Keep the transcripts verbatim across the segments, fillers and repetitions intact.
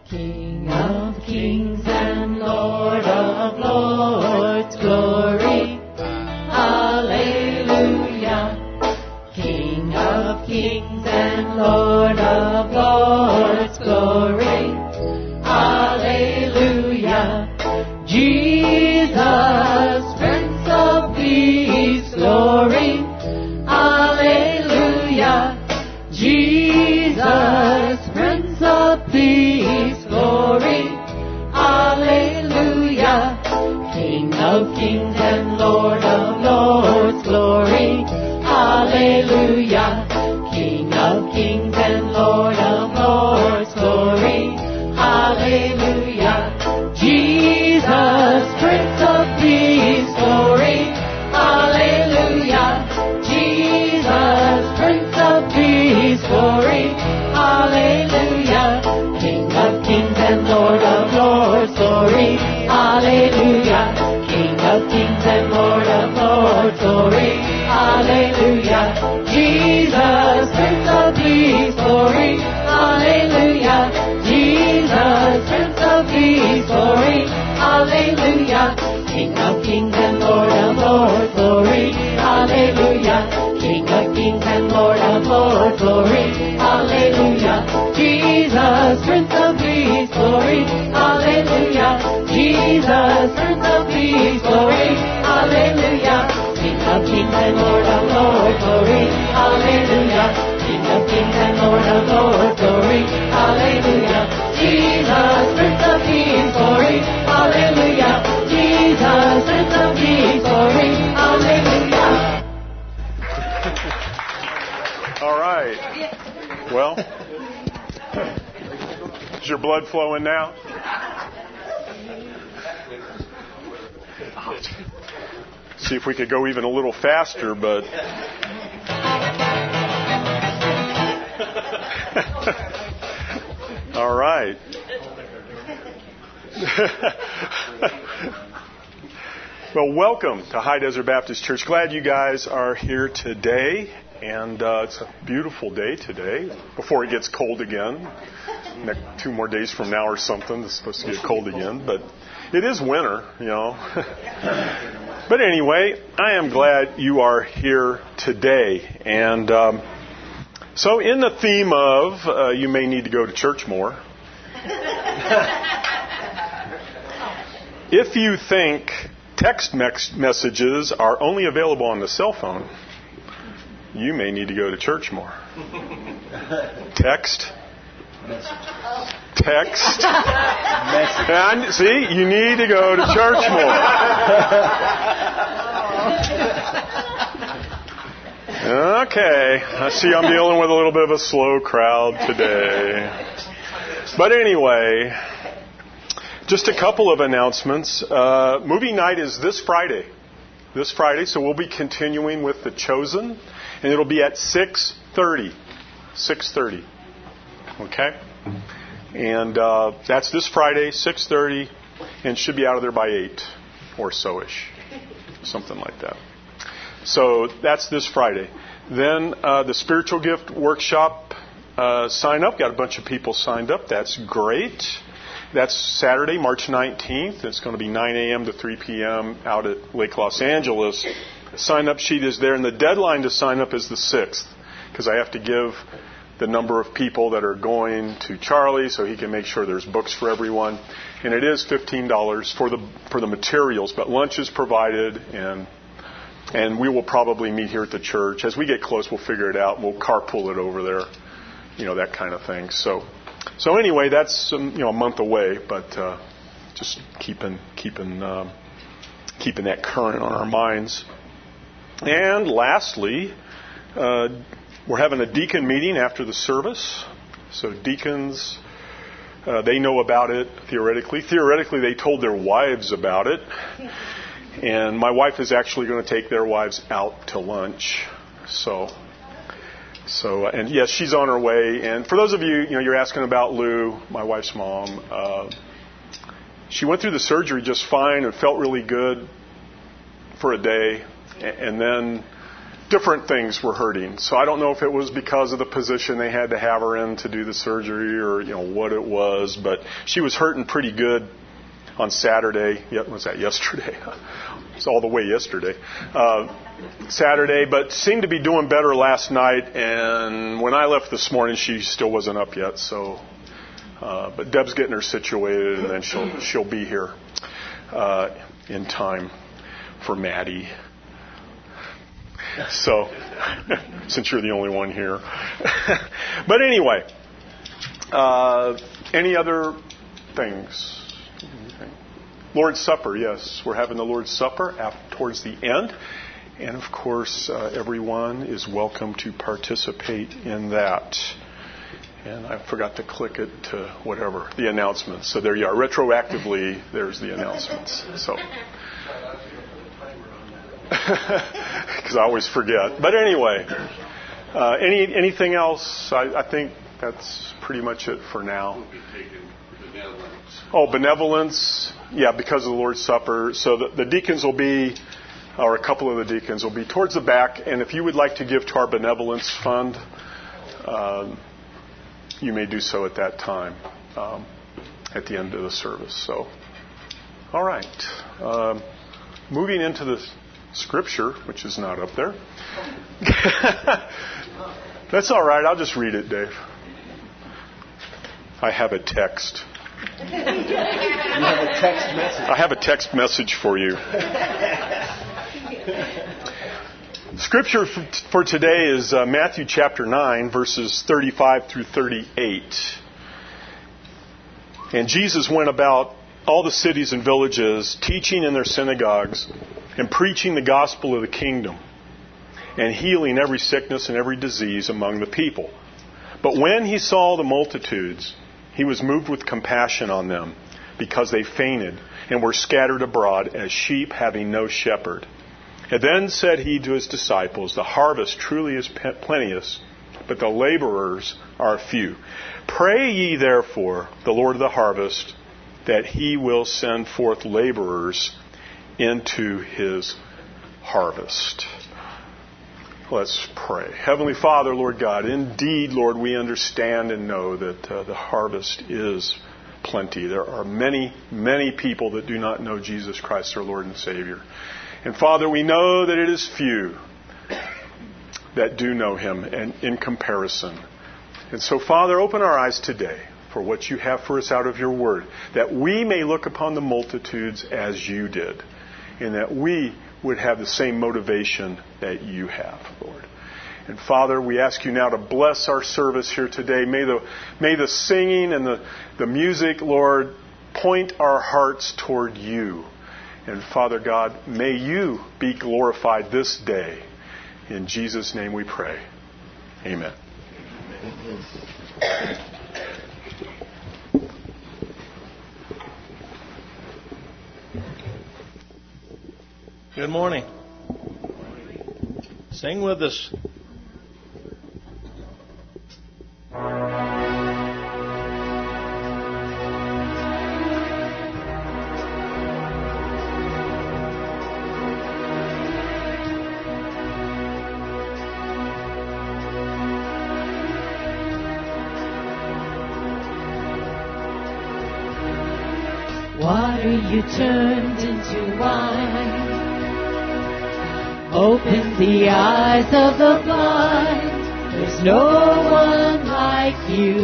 King of kings and Lord of lords, glory, hallelujah. King of kings and Lord of lords, glory, hallelujah. Jesus, Prince of Peace, glory, hallelujah. Jesus, Prince of Peace, glory, hallelujah. King of kings and Lord of lords, glory, hallelujah. King of kings and Lord of lords, glory, hallelujah. Jesus, Prince of Peace, glory, hallelujah. Jesus, Prince of Peace, glory, hallelujah. King of kings and Lord of lords, glory, hallelujah. King of kings and Lord of lords, glory, hallelujah. Jesus, Prince of Peace, glory, hallelujah. Jesus, Prince of Peace, glory, hallelujah. King of kings and Lord of lords, glory, hallelujah. King of kings and Lord of lords, glory, hallelujah. Jesus, Prince of Peace, glory, hallelujah. Jesus, Prince of Peace, glory, hallelujah. King of kings and Lord of lords, glory, hallelujah. King of kings and Lord of lords, glory, hallelujah. Jesus, Prince of Peace, glory, hallelujah. Jesus, Prince of Peace, glory, hallelujah. All right. Well, is your blood flowing now? See if we could go even a little faster, but all right. Well, welcome to High Desert Baptist Church. Glad you guys are here today. And uh, it's a beautiful day today, before it gets cold again. Next, two more days from now or something, it's supposed to get cold again. But it is winter, you know. But anyway, I am glad you are here today. And um, so in the theme of uh, you may need to go to church more, if you think text mex- messages are only available on the cell phone, you may need to go to church more. Text. Text. And see, you need to go to church more. Okay. I see I'm dealing with a little bit of a slow crowd today. But anyway, just a couple of announcements. Uh, movie night is this Friday. This Friday, so we'll be continuing with The Chosen. And it'll be at six thirty. six thirty. Okay? And uh, that's this Friday, six thirty, and should be out of there by eight or so-ish. Something like that. So that's this Friday. Then uh, the Spiritual Gift Workshop, uh, sign up. Got a bunch of people signed up. That's great. That's Saturday, March nineteenth. It's going to be nine a.m. to three p.m. out at Lake Los Angeles. The sign-up sheet is there, and the deadline to sign up is the sixth, because I have to give the number of people that are going to Charlie so he can make sure there's books for everyone. And it is fifteen dollars for the for the materials, but lunch is provided, and and we will probably meet here at the church. As we get close, we'll figure it out. We'll carpool it over there, you know, that kind of thing. So, so anyway, that's um, you know a month away, but uh, just keeping keeping um, keeping that current on our minds. And lastly, uh, we're having a deacon meeting after the service. So deacons, uh, they know about it theoretically. Theoretically, they told their wives about it. And my wife is actually going to take their wives out to lunch. So, so, and yes, she's on her way. And for those of you, you know, you're asking about Lou, my wife's mom. Uh, she went through the surgery just fine and felt really good for a day. And then different things were hurting. So I don't know if it was because of the position they had to have her in to do the surgery or, you know, what it was. But she was hurting pretty good on Saturday. Yeah, was that yesterday? It's all the way yesterday. Uh, Saturday, but seemed to be doing better last night. And when I left this morning, she still wasn't up yet. So, uh, but Deb's getting her situated, and then she'll she'll be here uh, in time for Maddie. So, since you're the only one here. But anyway, uh, any other things? Lord's Supper, yes. We're having the Lord's Supper after, towards the end. And, of course, uh, everyone is welcome to participate in that. And I forgot to click it to whatever, the announcements. So there you are. Retroactively, there's the announcements. So. Because I always forget. But anyway, uh, any anything else? I, I think that's pretty much it for now. Oh, benevolence. Yeah, because of the Lord's Supper. So the, the deacons will be, or a couple of the deacons will be towards the back. And if you would like to give to our benevolence fund, um, you may do so at that time, um, at the end of the service. So, all right. Um, moving into the Scripture, which is not up there. That's all right. I'll just read it, Dave. I have a text. You have a text message. I have a text message for you. Scripture for today is uh, Matthew chapter nine, verses thirty-five through thirty-eight. And Jesus went about all the cities and villages, teaching in their synagogues and preaching the gospel of the kingdom and healing every sickness and every disease among the people. But when he saw the multitudes, he was moved with compassion on them because they fainted and were scattered abroad as sheep having no shepherd. And then said he to his disciples, the harvest truly is plenteous, but the laborers are few. Pray ye therefore the Lord of the harvest that he will send forth laborers into his harvest. Let's pray. Heavenly Father, Lord God, indeed, Lord, we understand and know that uh, the harvest is plenty. There are many, many people that do not know Jesus Christ, our Lord and Savior. And Father, we know that it is few that do know him, and in comparison. And so, Father, open our eyes today for what you have for us out of your word, that we may look upon the multitudes as you did, and that we would have the same motivation that you have, Lord. And Father, we ask you now to bless our service here today. May the may the singing and the, the music, Lord, point our hearts toward you. And Father God, may you be glorified this day. In Jesus' name we pray. Amen. Good morning. Sing with us. Water you turned into wine. Open the eyes of the blind. There's no one like you.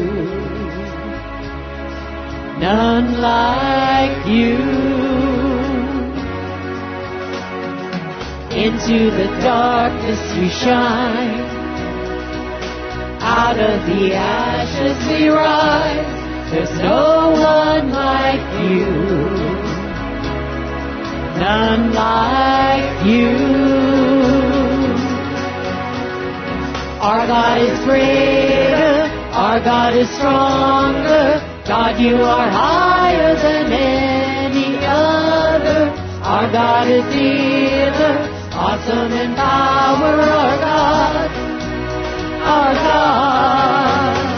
None like you. Into the darkness you shine. Out of the ashes we rise. There's no one like you. None like you. Our God is greater, our God is stronger. God, you are higher than any other. Our God is healer, awesome in power. Our God, our God.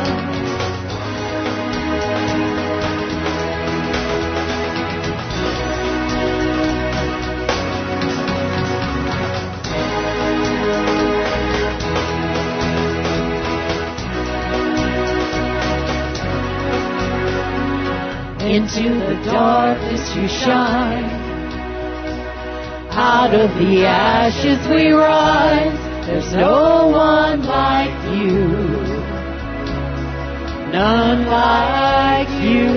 Into the darkness you shine. Out of the ashes we rise. There's no one like you. None like you.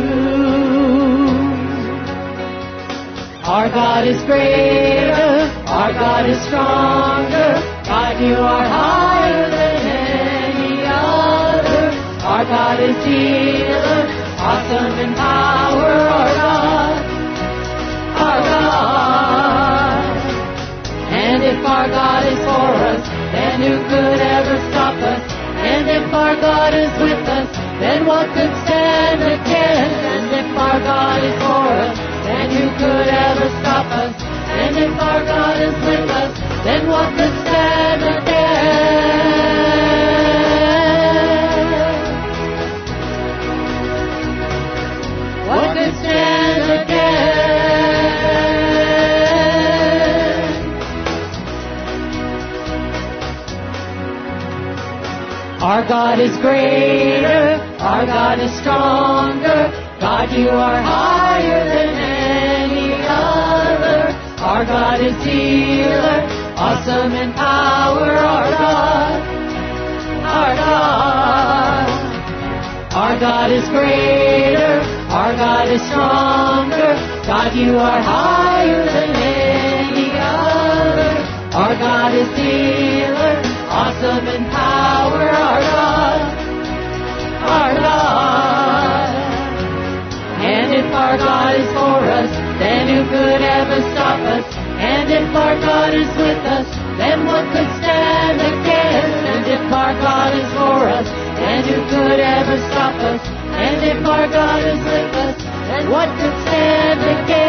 Our God is greater. Our God is stronger. God, you are higher than any other. Our God is healer. Awesome in power, our God. Our God. And if our God is for us, then who could ever stop us? And if our God is with us, then what could stand against? And if our God is for us, then who could ever stop us? And if our God is with us, then what could stand against? What could stand against? Our God is greater. Our God is stronger. God, you are higher than any other. Our God is healer, awesome in power, our God. Our God. Our God is greater. Our God is stronger. God, you are higher than any other. Our God is healer, awesome in power, our God. Our God. And if our God is for us, then who could ever stop us? And if our God is with us, then what could stand against? And if our God is for us, then who could ever stop us? And if our God is with us, then what could stand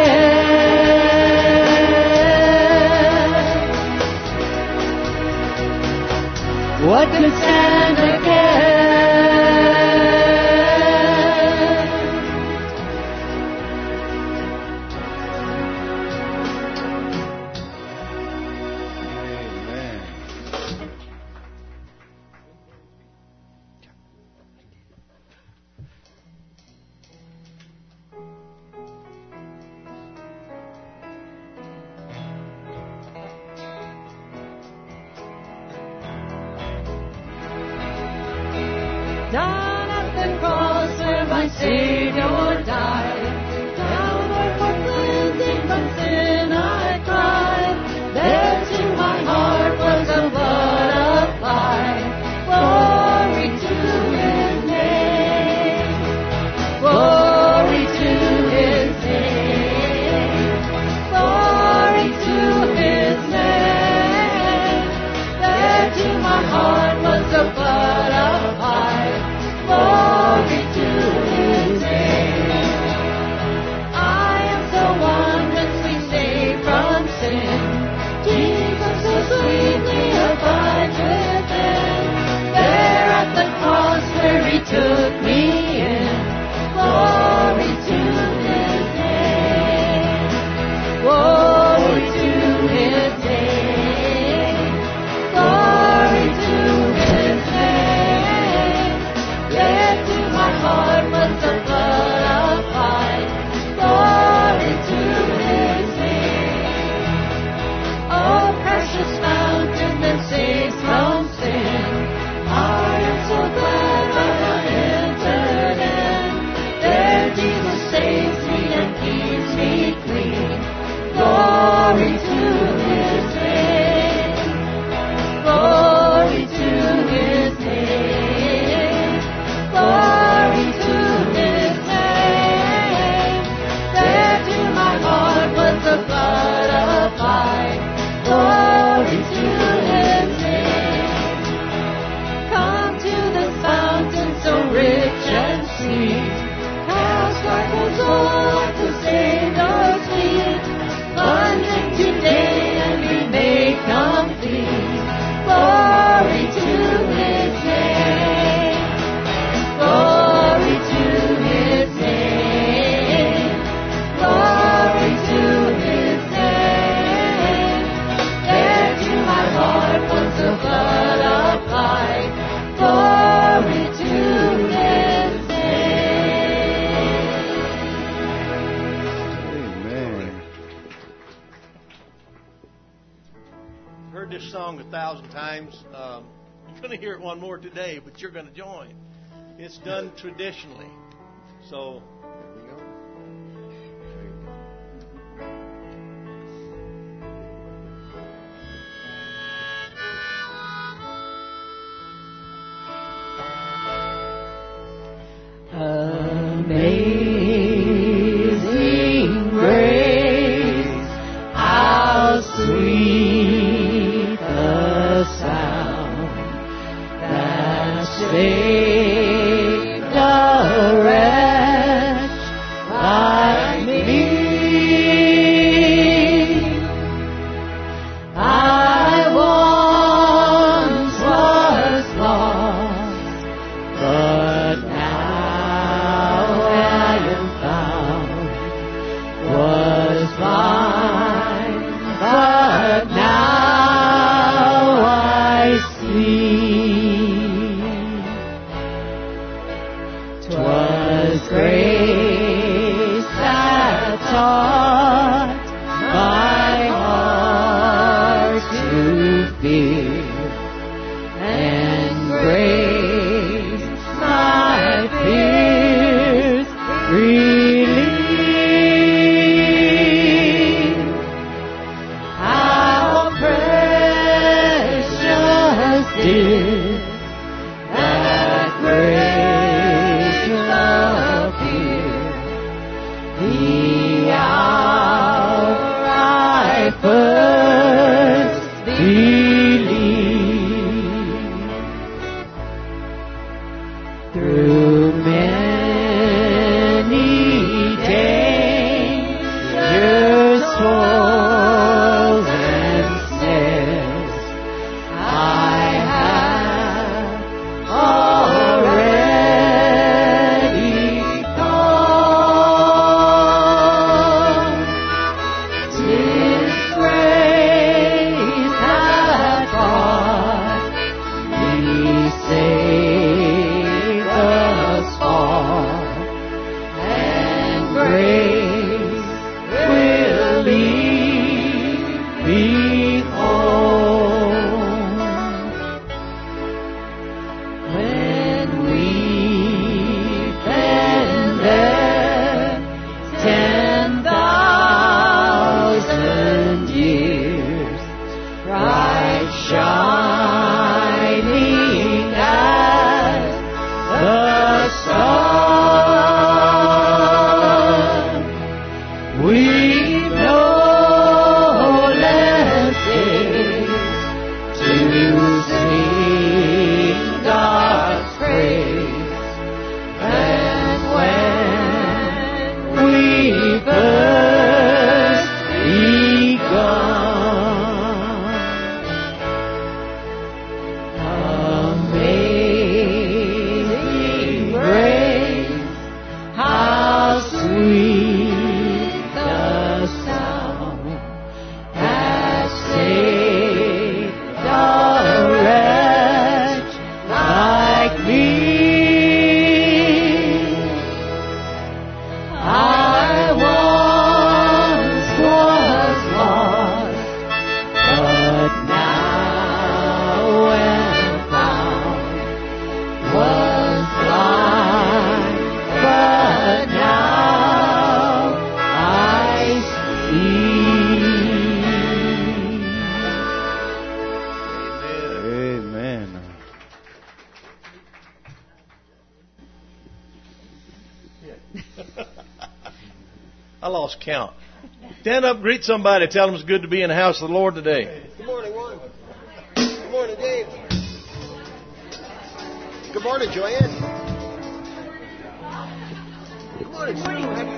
against? What could stand against? Down at the cross where my Savior died, downward for cleansing from sin I cried. There to my heart was the blood applied. Glory to His name. Glory to His name. Glory to His name. There to my heart was the blood applied. Glory to His name. song a thousand times. Um, you're going to hear it one more today, but you're going to join. It's done traditionally. So. There we go. Amazing grace, how sweet the sound that saved a wretch like me. I once was lost, but now I am found. Was blind, but now I see. 'Twas grace that taught my heart to fear, and grace my fears relieved. How precious did that grace appear, the hour I first believed. Through many dangers, toils, and snares, I have already gone. 'Tis grace that brought me safe thus far, and grace will lead me home. When we've been there ten thousand years, bright shining as the sun, we've no less days to sing God's praise than when we first begun. Amazing grace, how sweet the sound that saved a wretch like me. I once was lost, but now am found. Was blind, but now I see. Amen. I lost count. Stand up, greet somebody, tell them it's good to be in the house of the Lord today. Good morning, Juan. Good morning, Dave. Good morning, Joanne. Good morning, Sue.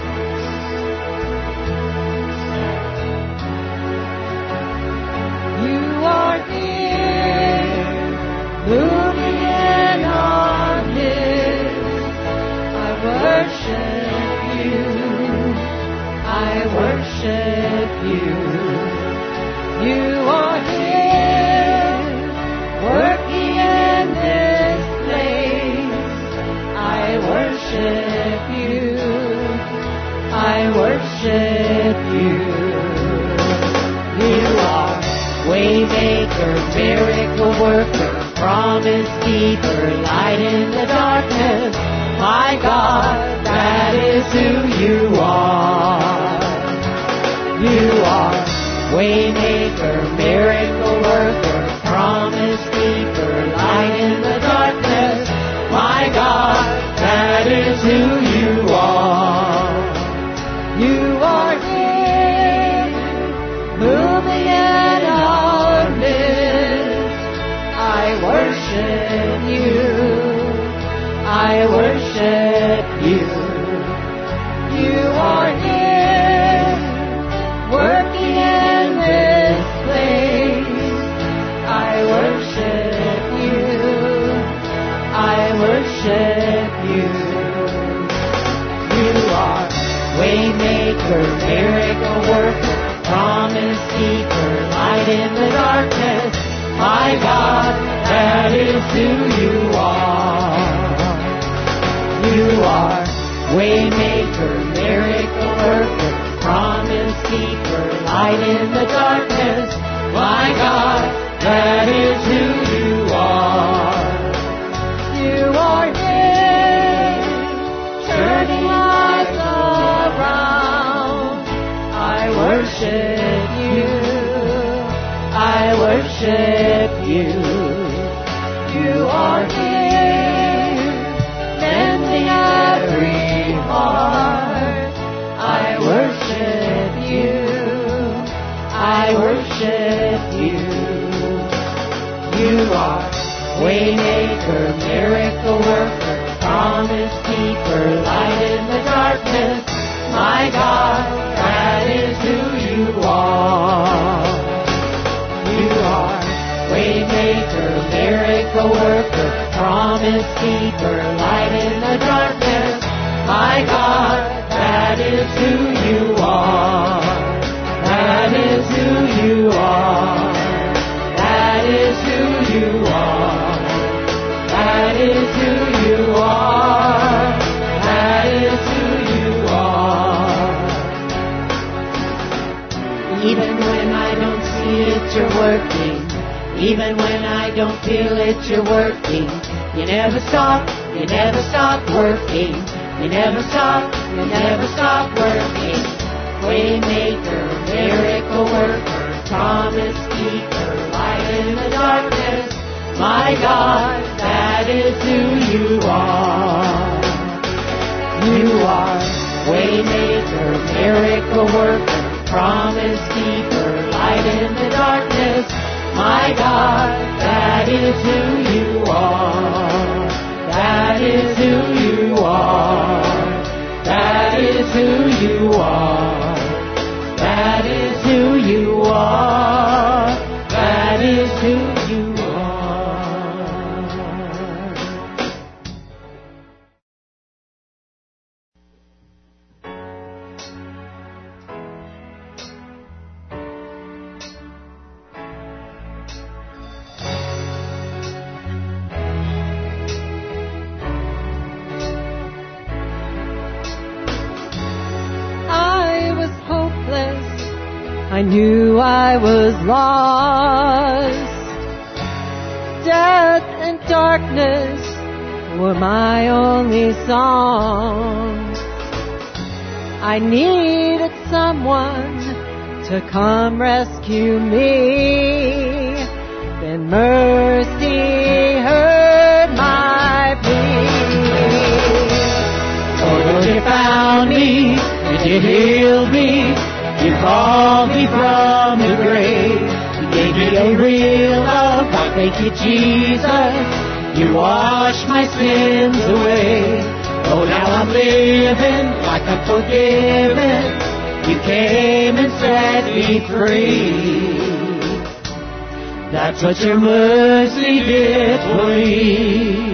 You you. You are here, working in this place. I worship you. I worship you. You are waymaker, miracle worker, promise keeper, light in the darkness. My God, that is who you are. You are waymaker, miracle worker, promise keeper, light in the darkness. My God, that is who you are. You are here, moving in our midst. I worship you. I worship you. You are here, working in this place. I worship you. I worship you. You are waymaker, miracle worker, promise keeper, light in the darkness. My God, that is who you are. You are waymaker, miracle worker, promise keeper, light in the darkness. My God, that is who you are. You are here, turning lives around. I worship you. I worship you. You are here, mending every heart. I worship you. I worship you. You are waymaker, miracle worker, promise keeper, light in the darkness. My God, that is who you are. You are waymaker, miracle worker, promise keeper, light in the darkness. My God, that is who you are. That is who you are. That is who you are. That is who you are. That is who you are. Even when I don't see it, you're working. Even when I don't feel it, you're working. You never stop, you never stop working. You never stop, you never stop working. Waymaker, miracle worker, promise keeper, light in the darkness. My God, that is who you are. You are waymaker, miracle worker, promise keeper, light in the darkness. My God, that is who you are. That is who you are. That is who you are. That is who you are. That is who you are. I knew I was lost. Death and darkness were my only song. I needed someone to come rescue me. Then mercy heard my plea. Oh, Lord, you found me and you healed me. You called me from the grave. You gave me a real love. I thank you, Jesus. You washed my sins away. Oh, now I'm living like I'm forgiven. You came and set me free. That's what your mercy did for me.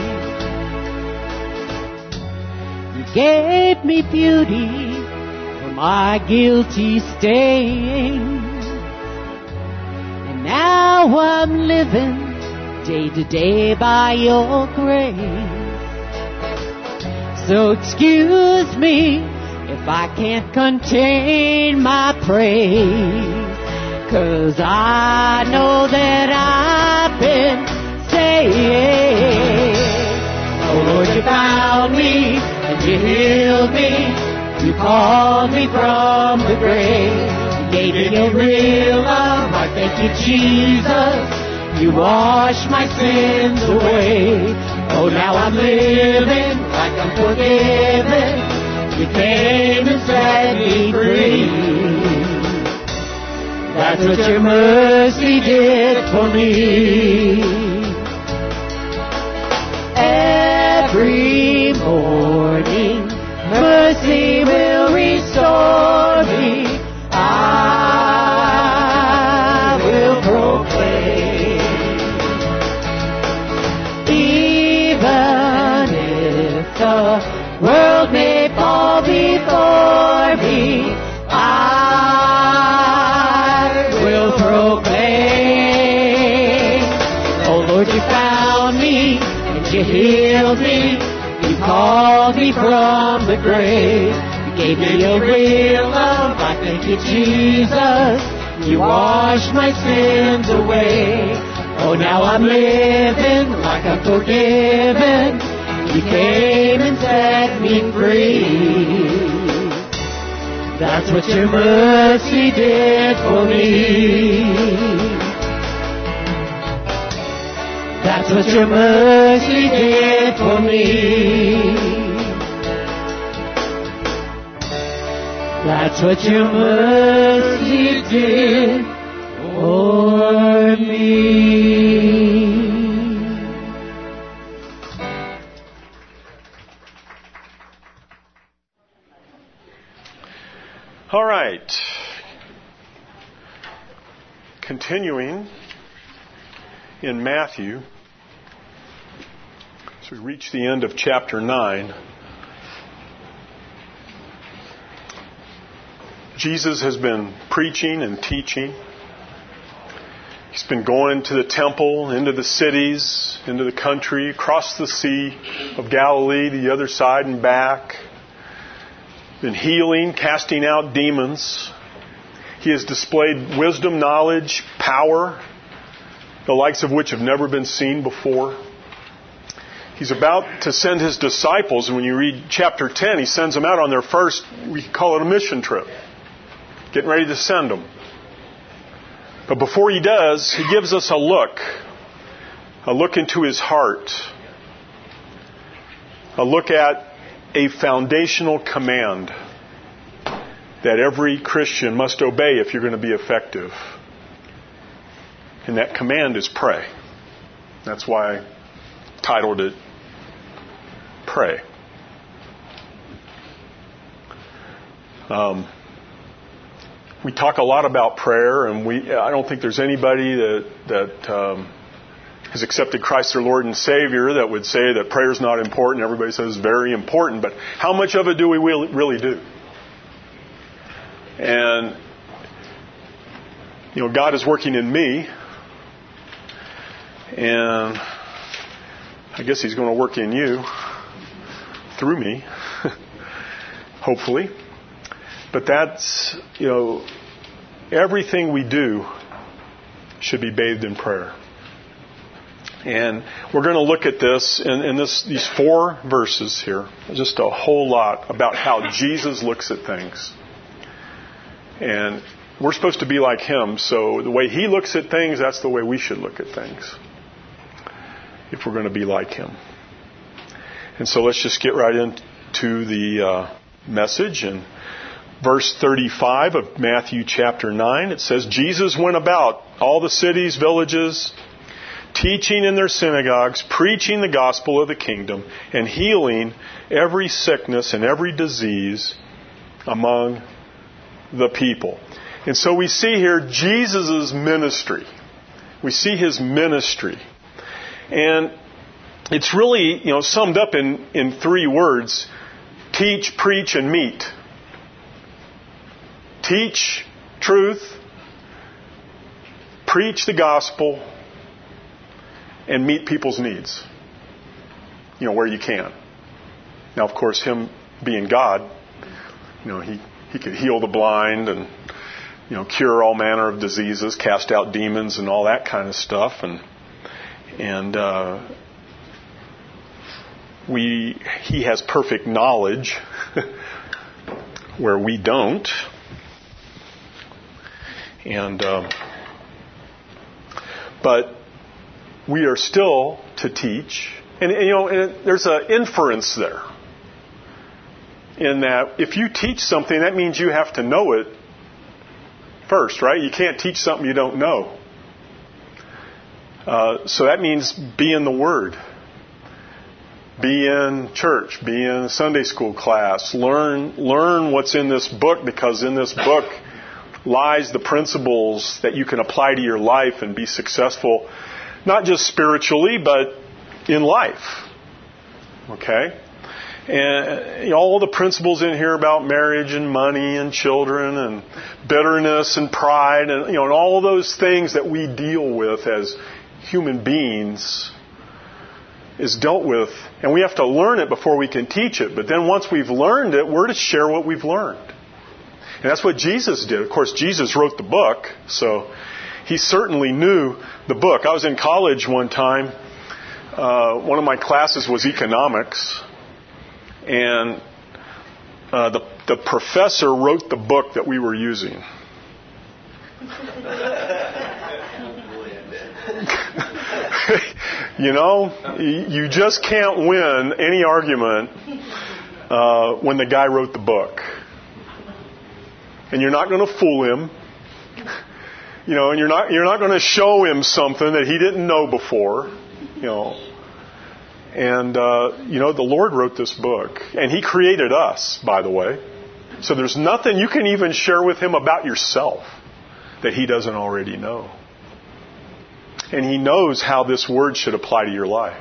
You gave me beauty my guilty stain. And now I'm living day to day by your grace. So excuse me if I can't contain my praise, 'cause I know that I've been saved. Oh Lord, you found me and you healed me. You called me from the grave. You gave me a real love. I thank you, Jesus. You washed my sins away. Oh, now I'm living like I'm forgiven. You came and set me free. That's what your mercy did for me. Every morning, mercy will restore me. I will proclaim. Even if the world may fall before me, I will proclaim. Oh Lord, you found me and you healed me. You called me from the grave. You gave me a real love. I thank you, Jesus. You washed my sins away. Oh, now I'm living like I'm forgiven. You came and set me free. That's what your mercy did for me. That's what your mercy did for me. That's what your mercy did for me. All right. Continuing in Matthew, as we reach the end of chapter nine, Jesus has been preaching and teaching. He's been going to the temple, into the cities, into the country, across the Sea of Galilee, the other side and back. Been healing, casting out demons. He has displayed wisdom, knowledge, power, the likes of which have never been seen before. He's about to send his disciples, and when you read chapter ten, he sends them out on their first, we call it a mission trip. Getting ready to send them. But before he does, he gives us a look. A look into his heart. A look at a foundational command that every Christian must obey if you're going to be effective. And that command is pray. That's why I titled it Pray. Um, we talk a lot about prayer, and we I don't think there's anybody that, that um, has accepted Christ their Lord and Savior that would say that prayer is not important. Everybody says it's very important, but how much of it do we really, really do? And, you know, God is working in me, and I guess He's going to work in you through me, hopefully. But that's, you know, everything we do should be bathed in prayer. And we're going to look at this in, in this, these four verses here, just a whole lot about how Jesus looks at things. And we're supposed to be like Him, so the way He looks at things, that's the way we should look at things, if we're going to be like Him. And so let's just get right into the uh, message. And verse thirty-five of Matthew chapter nine, it says, Jesus went about all the cities, villages, teaching in their synagogues, preaching the gospel of the kingdom, and healing every sickness and every disease among the people. And so we see here Jesus' ministry. We see His ministry. And it's really, you know, summed up in, in three words: teach, preach, and meet. teach truth, preach the gospel, and meet people's needs, you know, where you can. Now, of course, him being God, you know, he, he could heal the blind and, you know, cure all manner of diseases, cast out demons and all that kind of stuff. And and uh, we he has perfect knowledge where we don't. And um, but we are still to teach, and, and you know, and there's an inference there. In that, if you teach something, that means you have to know it first, right? You can't teach something you don't know. Uh, so that means be in the Word. Be in church. Be in a Sunday school class. Learn, learn what's in this book, because in this book lies the principles that you can apply to your life and be successful, not just spiritually, but in life. Okay? And you know, all the principles in here about marriage and money and children and bitterness and pride and, you know, and all those things that we deal with as human beings is dealt with, and we have to learn it before we can teach it. But then once we've learned it, we're to share what we've learned. And that's what Jesus did. Of course, Jesus wrote the book, so he certainly knew the book. I was in college one time. Uh, one of my classes was economics. And uh, the, the professor wrote the book that we were using. You know, you just can't win any argument uh, when the guy wrote the book. And you're not going to fool him. You know, and you're not you're not going to show him something that he didn't know before. You know. And, uh, you know, the Lord wrote this book. And He created us, by the way. So there's nothing you can even share with Him about yourself that He doesn't already know. And He knows how this Word should apply to your life.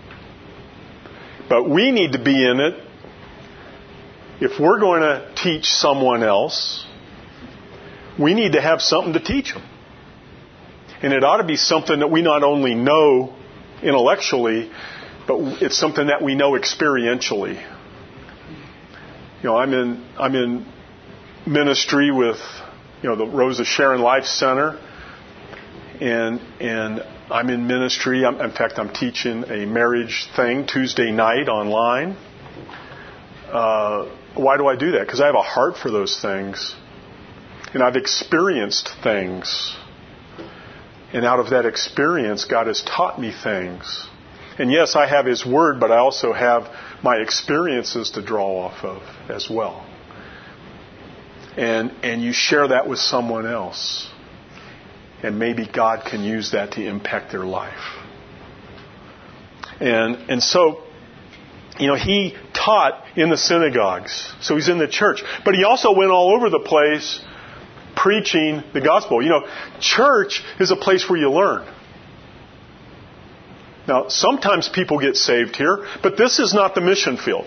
But we need to be in it. If we're going to teach someone else, we need to have something to teach them. And it ought to be something that we not only know intellectually, but it's something that we know experientially. You know, I'm in I'm in ministry with, you know, the Rose of Sharon Life Center, and and I'm in ministry. I'm, in fact, I'm teaching a marriage thing Tuesday night online. Uh, why do I do that? Because I have a heart for those things, and I've experienced things, and out of that experience, God has taught me things. And yes, I have His Word, but I also have my experiences to draw off of as well. And and you share that with someone else. And maybe God can use that to impact their life. And and so, you know, He taught in the synagogues. So He's in the church. But He also went all over the place preaching the gospel. You know, church is a place where you learn. Now, sometimes people get saved here, but this is not the mission field.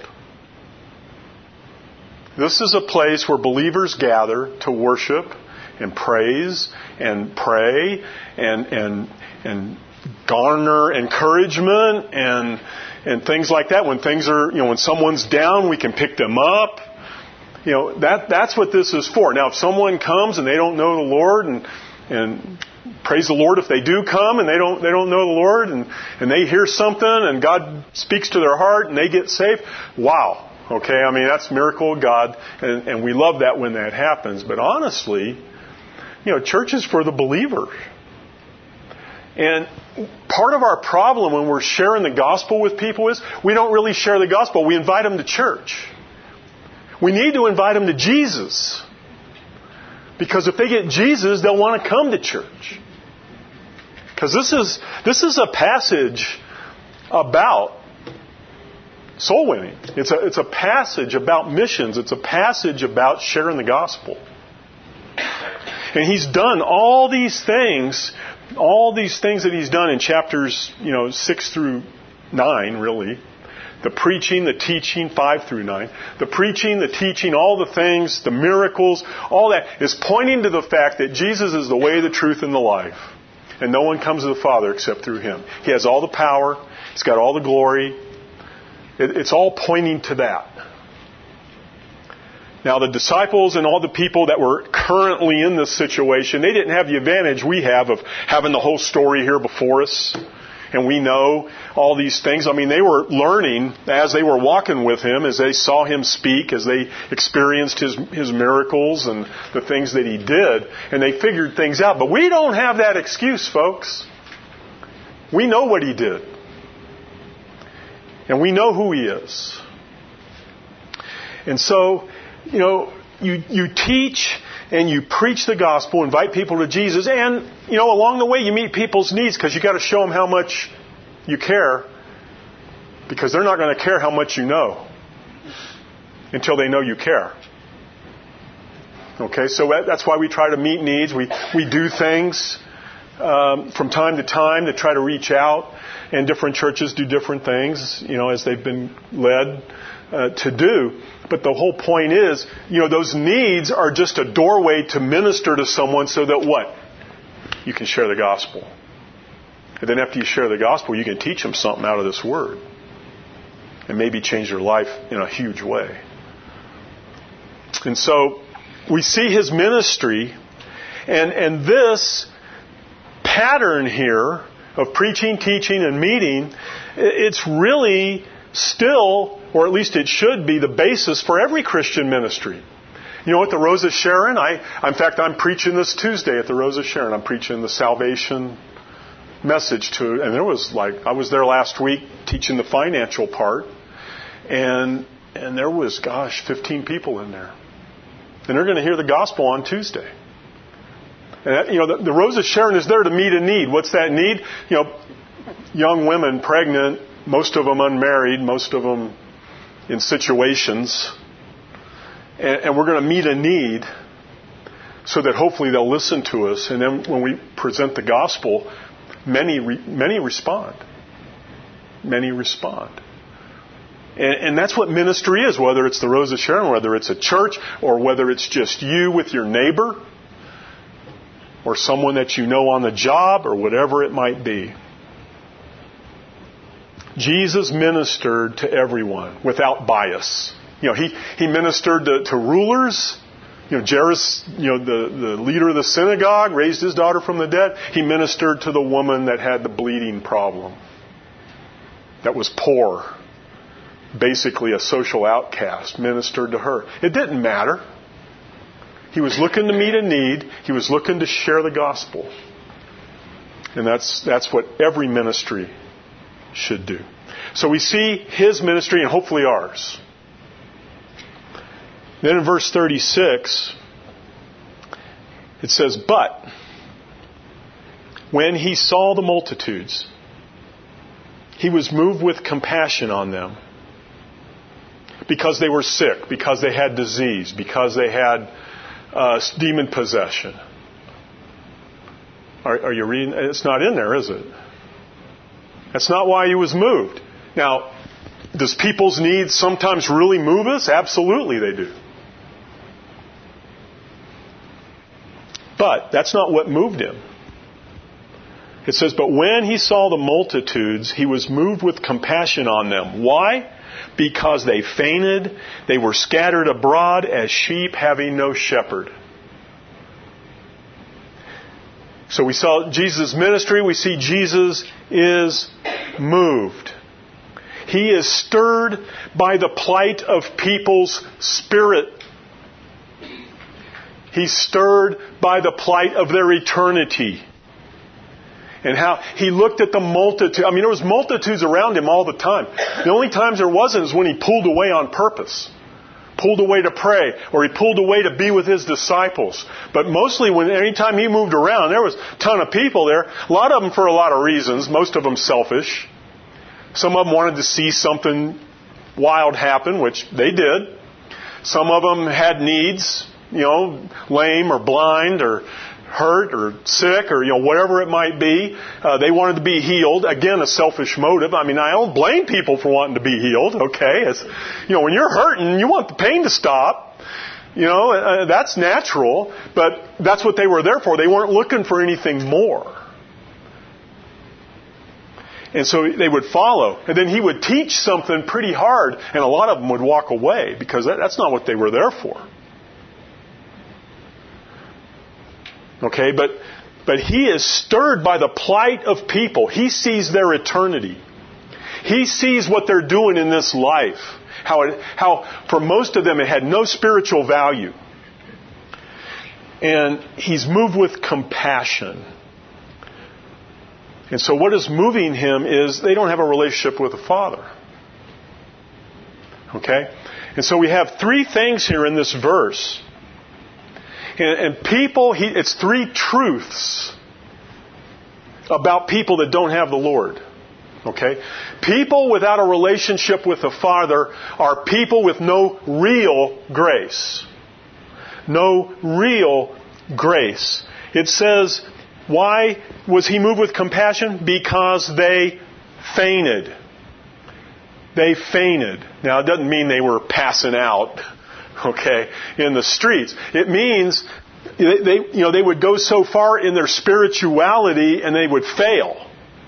This is a place where believers gather to worship and praise and pray and and and garner encouragement and and things like that. When things are, you know, when someone's down, we can pick them up. You know, that that's what this is for. Now, if someone comes and they don't know the Lord, and and praise the Lord if they do come and they don't they don't know the Lord, and, and they hear something and God speaks to their heart and they get saved. Wow. Okay, I mean, that's a miracle of God, and, and we love that when that happens. But honestly, you know, church is for the believer. And part of our problem when we're sharing the gospel with people is we don't really share the gospel. We invite them to church. We need to invite them to Jesus. Because if they get Jesus, they'll want to come to church. Because this is this is a passage about soul winning. It's a it's a passage about missions. It's a passage about sharing the gospel. And He's done all these things, all these things that He's done in chapters, you know, six through nine, really, The preaching, the teaching, five through nine. The preaching, the teaching, all the things, the miracles, all that is pointing to the fact that Jesus is the way, the truth, and the life. And no one comes to the Father except through Him. He has all the power. He's got all the glory. It, it's all pointing to that. Now, the disciples and all the people that were currently in this situation, they didn't have the advantage we have of having the whole story here before us. And we know all these things. I mean, they were learning as they were walking with Him, as they saw Him speak, as they experienced His, His miracles and the things that He did. And they figured things out. But we don't have that excuse, folks. We know what He did. And we know who He is. And so, you know, you, you teach and you preach the gospel, invite people to Jesus, and, you know, along the way you meet people's needs because you've got to show them how much you care, because they're not going to care how much you know until they know you care. Okay, so that's why we try to meet needs. We, we do things um, from time to time to try to reach out, and different churches do different things, you know, as they've been led uh, to do. But the whole point is, you know, those needs are just a doorway to minister to someone so that what? You can share the gospel. And then after you share the gospel, you can teach them something out of this word. And maybe change their life in a huge way. And so we see His ministry. And, and this pattern here of preaching, teaching, and meeting, it's really still, or at least it should be, the basis for every Christian ministry. You know, at the Rose of Sharon, I, in fact, I'm preaching this Tuesday at the Rose of Sharon. I'm preaching the salvation message to, and there was like, I was there last week teaching the financial part, and and there was, gosh, fifteen people in there. And they're going to hear the gospel on Tuesday. And that, you know, the, the Rose of Sharon is there to meet a need. What's that need? You know, young women, pregnant, most of them unmarried, most of them in situations. And, and we're going to meet a need so that hopefully they'll listen to us. And then when we present the gospel, many many respond. Many respond. And, and that's what ministry is, whether it's the Rose of Sharon, whether it's a church, or whether it's just you with your neighbor, or someone that you know on the job, or whatever it might be. Jesus ministered to everyone without bias. You know, he, he ministered to, to rulers. You know, Jairus, you know, the, the leader of the synagogue, raised his daughter from the dead. He ministered to the woman that had the bleeding problem, that was poor, basically a social outcast. Ministered to her. It didn't matter. He was looking to meet a need. He was looking to share the gospel. And that's that's what every ministry should do. So we see His ministry and hopefully ours. Then in verse thirty-six, it says, "But when He saw the multitudes, He was moved with compassion on them, because they were sick, because they had disease, because they had uh, demon possession." Are, are you reading? It's not in there, is it? That's not why He was moved. Now, does people's needs sometimes really move us? Absolutely they do. But that's not what moved Him. It says, "But when He saw the multitudes, He was moved with compassion on them." Why? Because they fainted, they were scattered abroad as sheep having no shepherd. So we saw Jesus' ministry. We see Jesus is moved. He is stirred by the plight of people's spirit. He's stirred by the plight of their eternity. And how He looked at the multitude. I mean, there was multitudes around Him all the time. The only times there wasn't is when He pulled away on purpose. Pulled away to pray, or He pulled away to be with His disciples. But mostly, when anytime He moved around, there was a ton of people there. A lot of them for a lot of reasons. Most of them selfish. Some of them wanted to see something wild happen, which they did. Some of them had needs, you know, lame or blind or hurt or sick or, you know, whatever it might be. Uh, they wanted to be healed. Again, a selfish motive. I mean, I don't blame people for wanting to be healed, okay? It's, you know, when you're hurting, you want the pain to stop. You know, uh, that's natural, but that's what they were there for. They weren't looking for anything more. And so they would follow. And then he would teach something pretty hard, and a lot of them would walk away because that, that's not what they were there for. Okay, but but he is stirred by the plight of people. He sees their eternity. He sees what they're doing in this life. How it, how for most of them it had no spiritual value. And he's moved with compassion. And so what is moving him is they don't have a relationship with the Father. Okay? And so we have three things here in this verse. And, and people, he, it's three truths about people that don't have the Lord. Okay? People without a relationship with the Father are people with no real grace. No real grace. It says, why was he moved with compassion? Because they fainted. They fainted. Now, it doesn't mean they were passing out, okay, in the streets. It means they, they, you know, they would go so far in their spirituality and they would fail.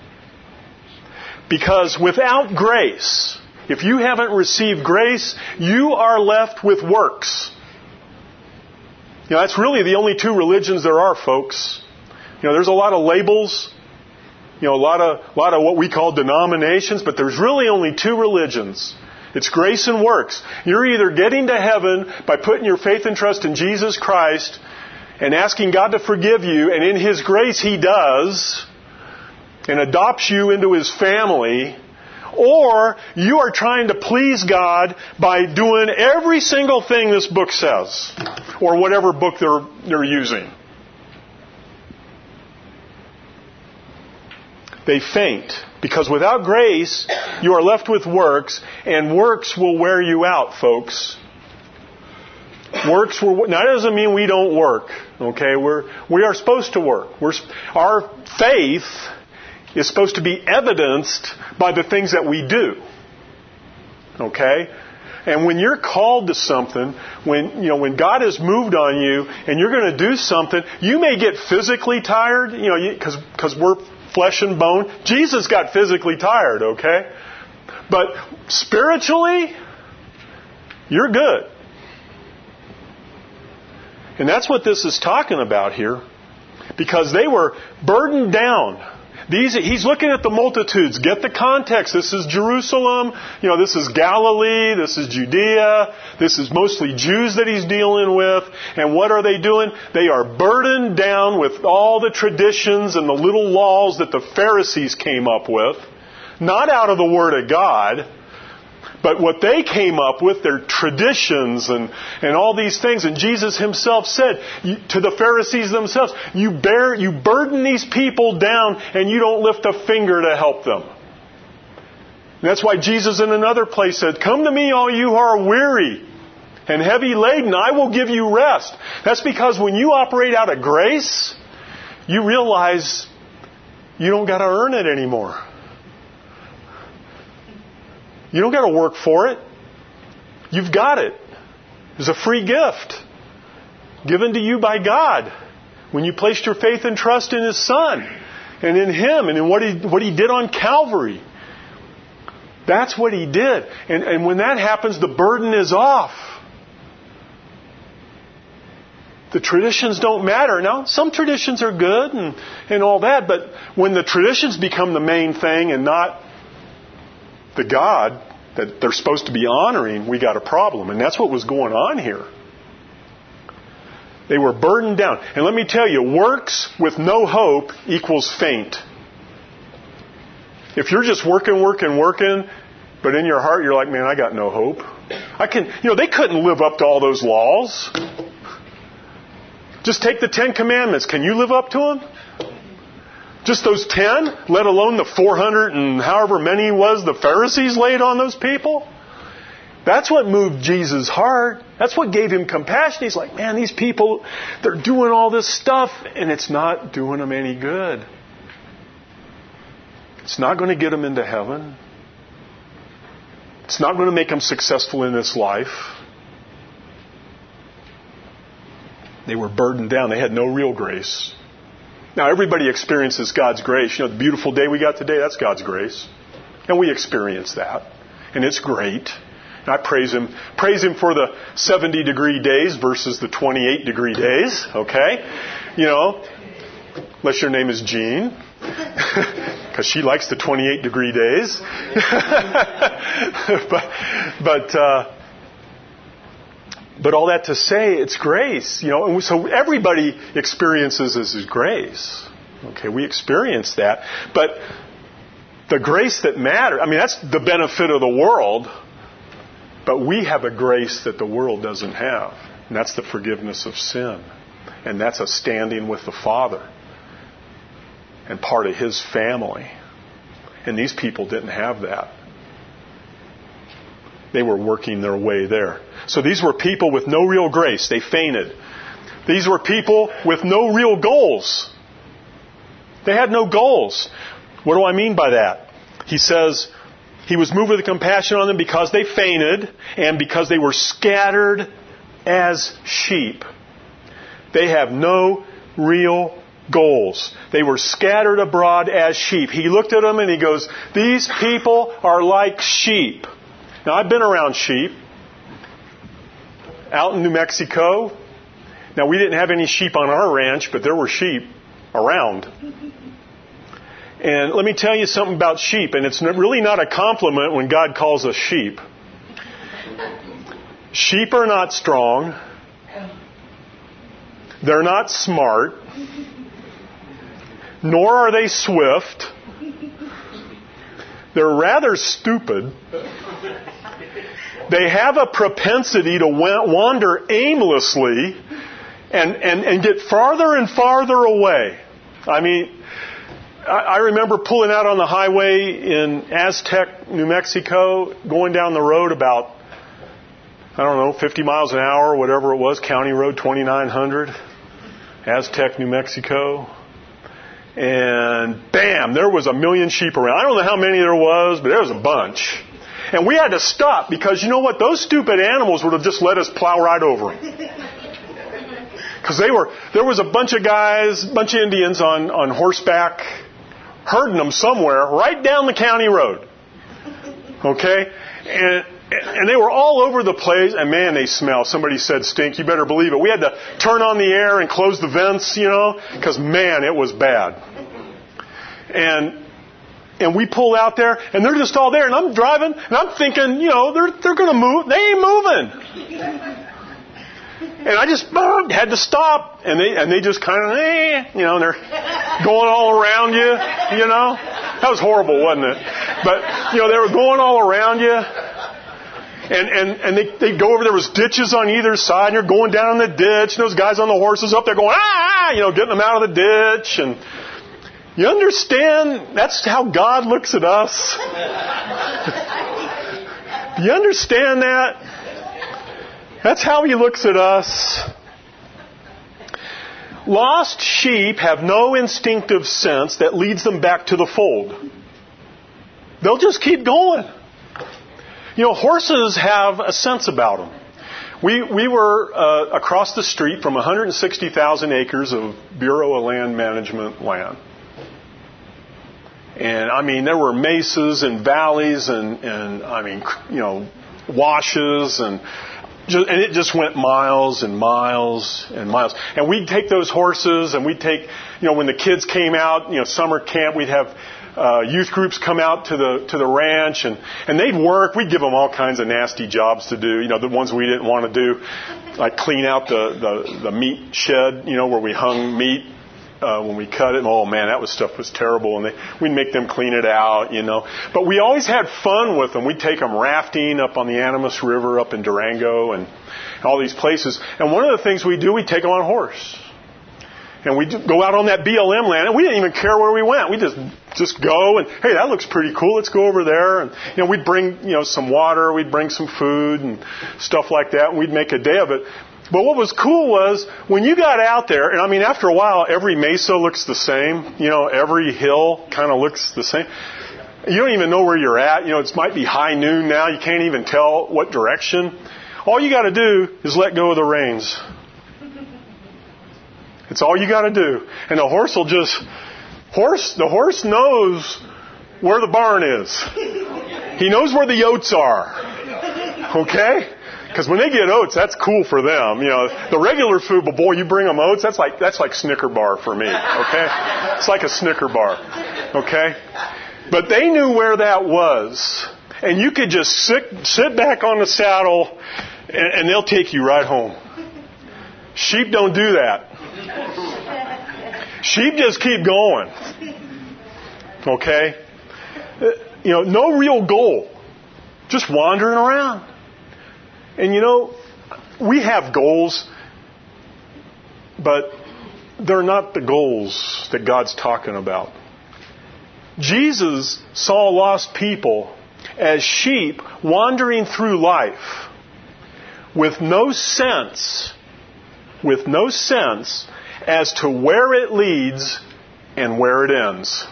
Because without grace, if you haven't received grace, you are left with works. You know, that's really the only two religions there are, folks. You know, there's a lot of labels, you know, a lot of, a lot of what we call denominations, but there's really only two religions. It's grace and works. You're either getting to heaven by putting your faith and trust in Jesus Christ and asking God to forgive you, and in His grace He does, and adopts you into His family, or you are trying to please God by doing every single thing this book says, or whatever book they're, they're using. They faint. Because without grace, you are left with works, and works will wear you out, folks. Works will. Now, that doesn't mean we don't work. Okay, we're we are supposed to work. We're our faith is supposed to be evidenced by the things that we do. Okay, and when you're called to something, when you know when God has moved on you, and you're going to do something, you may get physically tired. You know, because because we're flesh and bone. Jesus got physically tired, okay? But spiritually, you're good. And that's what this is talking about here. Because they were burdened down. These, he's looking at the multitudes. Get the context. This is Jerusalem. You know, this is Galilee. This is Judea. This is mostly Jews that he's dealing with. And what are they doing? They are burdened down with all the traditions and the little laws that the Pharisees came up with. Not out of the Word of God, but what they came up with, their traditions and, and all these things. And Jesus himself said to the Pharisees themselves, you bear, you burden these people down and you don't lift a finger to help them. And that's why Jesus in another place said, come to me all you who are weary and heavy laden, I will give you rest. That's because when you operate out of grace, you realize you don't got to earn it anymore. You don't got to work for it. You've got it. It's a free gift given to you by God when you placed your faith and trust in His Son and in Him and in what He what He did on Calvary. That's what He did. And, and when that happens, the burden is off. The traditions don't matter. Now, some traditions are good and, and all that, but when the traditions become the main thing and not the God that they're supposed to be honoring, we got a problem. And that's what was going on here. They were burdened down. And let me tell you, works with no hope equals faint. If you're just working, working, working, but in your heart you're like, man, I got no hope. I can, you know, they couldn't live up to all those laws. Just take the Ten Commandments. Can you live up to them? Just those ten, let alone the four hundred and however many was the Pharisees laid on those people? That's what moved Jesus' heart. That's what gave him compassion. He's like, man, these people, they're doing all this stuff, and it's not doing them any good. It's not going to get them into heaven. It's not going to make them successful in this life. They were burdened down. They had no real grace. Now, everybody experiences God's grace. You know, the beautiful day we got today, that's God's grace. And we experience that. And it's great. And I praise Him. Praise Him for the seventy degree days versus the twenty-eight degree days. Okay? You know, unless your name is Jean. Because she likes the twenty-eight degree days. but, but, uh, but all that to say, it's grace. You know, and so everybody experiences this as grace. Okay, we experience that. But the grace that matters, I mean, that's the benefit of the world. But we have a grace that the world doesn't have. And that's the forgiveness of sin. And that's a standing with the Father. And part of His family. And these people didn't have that. They were working their way there. So these were people with no real grace. They fainted. These were people with no real goals. They had no goals. What do I mean by that? He says, He was moved with compassion on them because they fainted and because they were scattered as sheep. They have no real goals. They were scattered abroad as sheep. He looked at them and he goes, these people are like sheep. Now, I've been around sheep out in New Mexico. Now, we didn't have any sheep on our ranch, but there were sheep around. And let me tell you something about sheep, and it's really not a compliment when God calls us sheep. Sheep are not strong. They're not smart. Nor are they swift. They're rather stupid. They have a propensity to wander aimlessly and, and, and get farther and farther away. I mean, I remember pulling out on the highway in Aztec, New Mexico, going down the road about, I don't know, fifty miles an hour, whatever it was, County Road twenty-nine hundred, Aztec, New Mexico. And bam, there was a million sheep around. I don't know how many there was, but there was a bunch. And we had to stop because, you know what, those stupid animals would have just let us plow right over them. Because they were, there was a bunch of guys, a bunch of Indians on, on horseback, herding them somewhere right down the county road. Okay? And, and they were all over the place, and man, they smell. Somebody said stink, you better believe it. We had to turn on the air and close the vents, you know, because man, it was bad. And and we pull out there, and they're just all there, and I'm driving, and I'm thinking, you know, they're they're going to move. They ain't moving. And I just uh, had to stop, and they and they just kind of, eh, you know, and they're going all around you, you know. That was horrible, wasn't it? But, you know, they were going all around you. And and, and they, they'd go over, there was ditches on either side, and you're going down the ditch, and those guys on the horses up there going, ah, you know, getting them out of the ditch. And you understand, that's how God looks at us. Do you understand that? That's how He looks at us. Lost sheep have no instinctive sense that leads them back to the fold. They'll just keep going. You know, horses have a sense about them. We we were uh, across the street from one hundred sixty thousand acres of Bureau of Land Management land. And, I mean, there were mesas and valleys and, and I mean, you know, washes and... And it just went miles and miles and miles. And we'd take those horses and we'd take, you know, when the kids came out, you know, summer camp, we'd have uh, youth groups come out to the to the ranch and, and they'd work. We'd give them all kinds of nasty jobs to do, you know, the ones we didn't want to do, like clean out the, the, the meat shed, you know, where we hung meat. Uh, when we cut it, oh man, that was stuff was terrible, and they, we'd make them clean it out, you know. But we always had fun with them. We'd take them rafting up on the Animas River up in Durango and all these places. And one of the things we do, we take them on a horse. And we'd go out on that B L M land, and we didn't even care where we went. We just just go, and hey, that looks pretty cool. Let's go over there. And you know, we'd bring you know some water, we'd bring some food and stuff like that, and we'd make a day of it. But what was cool was when you got out there, and I mean, after a while, every mesa looks the same. You know, every hill kind of looks the same. You don't even know where you're at. You know, it might be high noon now. You can't even tell what direction. All you got to do is let go of the reins. It's all you got to do. And the horse will just, horse, the horse knows where the barn is. He knows where the oats are. Okay? Because when they get oats, that's cool for them. You know, the regular food, but boy, you bring them oats, that's like, that's like Snicker bar for me. Okay? It's like a Snicker bar. Okay? But they knew where that was. And you could just sit, sit back on the saddle and, and they'll take you right home. Sheep don't do that. Sheep just keep going. Okay? You know, no real goal. Just wandering around. And you know, we have goals, but they're not the goals that God's talking about. Jesus saw lost people as sheep wandering through life with no sense, with no sense as to where it leads and where it ends.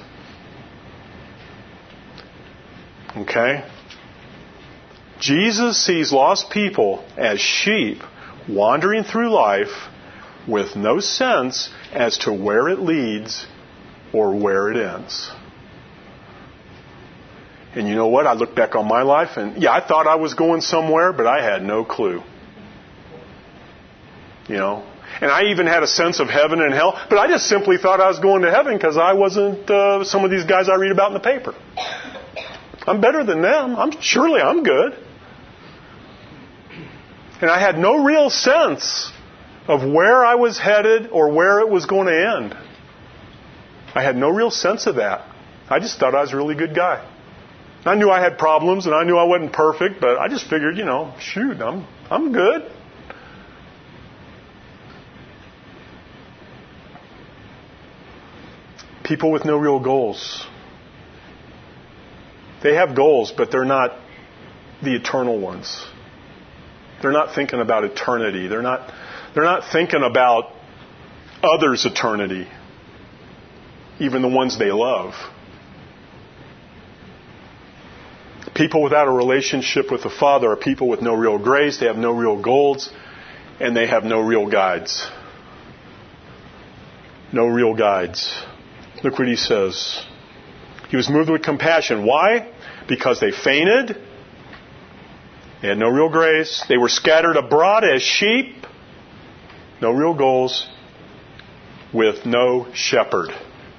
Okay? Jesus sees lost people as sheep wandering through life with no sense as to where it leads or where it ends. And you know what? I look back on my life and, yeah, I thought I was going somewhere, but I had no clue. You know? And I even had a sense of heaven and hell, but I just simply thought I was going to heaven because I wasn't uh, some of these guys I read about in the paper. I'm better than them. I'm surely I'm good. And I had no real sense of where I was headed or where it was going to end. I had no real sense of that. I just thought I was a really good guy. I knew I had problems and I knew I wasn't perfect, but I just figured, you know, shoot, I'm I'm good. People with no real goals. They have goals, but they're not the eternal ones. They're not thinking about eternity. They're not they're not thinking about others' eternity, even the ones they love. People without a relationship with the Father are people with no real grace, they have no real goals, and they have no real guides. No real guides. Look what he says. He was moved with compassion. Why? Because they fainted. They had no real grace. They were scattered abroad as sheep. No real goals. With no shepherd.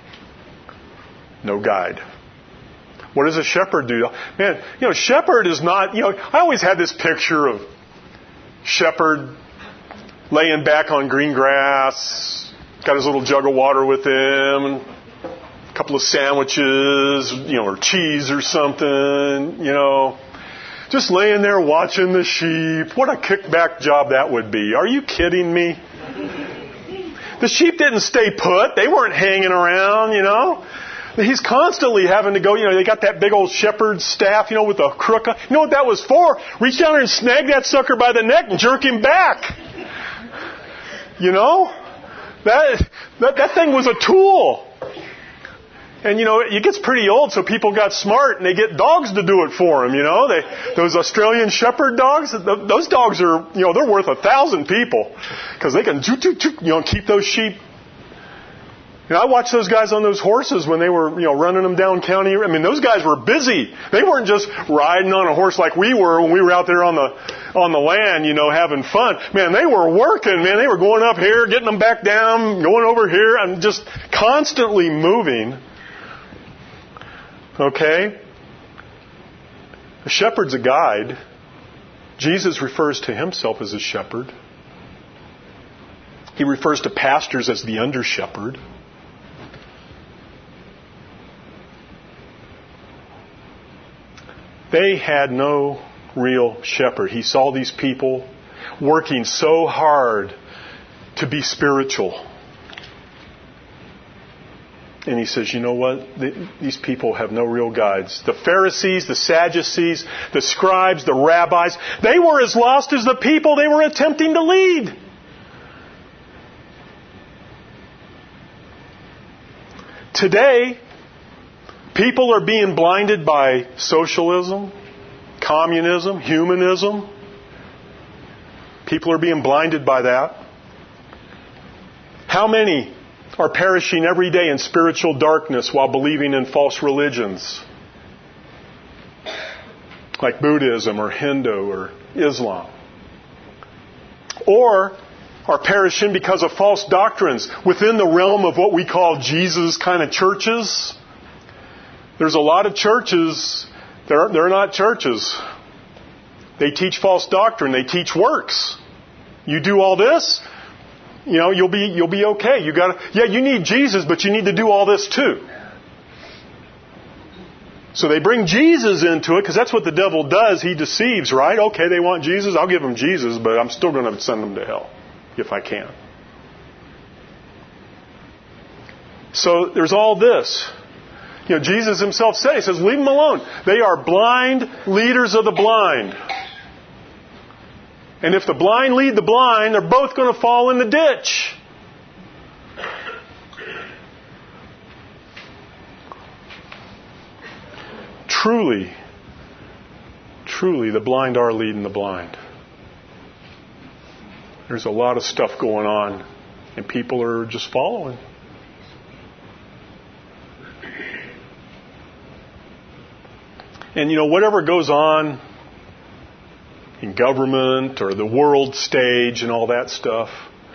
No guide. What does a shepherd do? Man, you know, shepherd is not, you know, I always had this picture of shepherd laying back on green grass, got his little jug of water with him, and a couple of sandwiches, you know, or cheese or something, you know. Just laying there watching the sheep. What a kickback job that would be. Are you kidding me? The sheep didn't stay put. They weren't hanging around, you know. He's constantly having to go, you know, they got that big old shepherd's staff, you know, with a crook. You know what that was for? Reach down there and snag that sucker by the neck and jerk him back. You know? That, that, that thing was a tool. And, you know, it gets pretty old, so people got smart and they get dogs to do it for them, you know. They, those Australian shepherd dogs, those dogs are, you know, they're worth a thousand people because they can, you know, keep those sheep. You know, I watched those guys on those horses when they were, you know, running them down county. I mean, those guys were busy. They weren't just riding on a horse like we were when we were out there on the on the land, you know, having fun. Man, they were working, man. They were going up here, getting them back down, going over here, and just constantly moving. Okay? A shepherd's a guide. Jesus refers to himself as a shepherd. He refers to pastors as the under-shepherd. They had no real shepherd. He saw these people working so hard to be spiritual. And he says, you know what? These people have no real guides. The Pharisees, the Sadducees, the scribes, the rabbis, they were as lost as the people they were attempting to lead. Today, people are being blinded by socialism, communism, humanism. People are being blinded by that. How many are perishing every day in spiritual darkness while believing in false religions like Buddhism or Hindu or Islam? Or are perishing because of false doctrines within the realm of what we call Jesus kind of churches? There's a lot of churches, they're, they're not churches. They teach false doctrine. They teach works. You do all this, you know, you'll be you'll be okay. You got yeah, you need Jesus, but you need to do all this too. So they bring Jesus into it because that's what the devil does. He deceives, right? Okay, they want Jesus. I'll give them Jesus, but I'm still going to send them to hell if I can. So there's all this. You know, Jesus himself said, he says, leave them alone. They are blind leaders of the blind. And if the blind lead the blind, they're both going to fall in the ditch. Truly, truly, the blind are leading the blind. There's a lot of stuff going on, and people are just following. And, you know, whatever goes on in government or the world stage and all that stuff,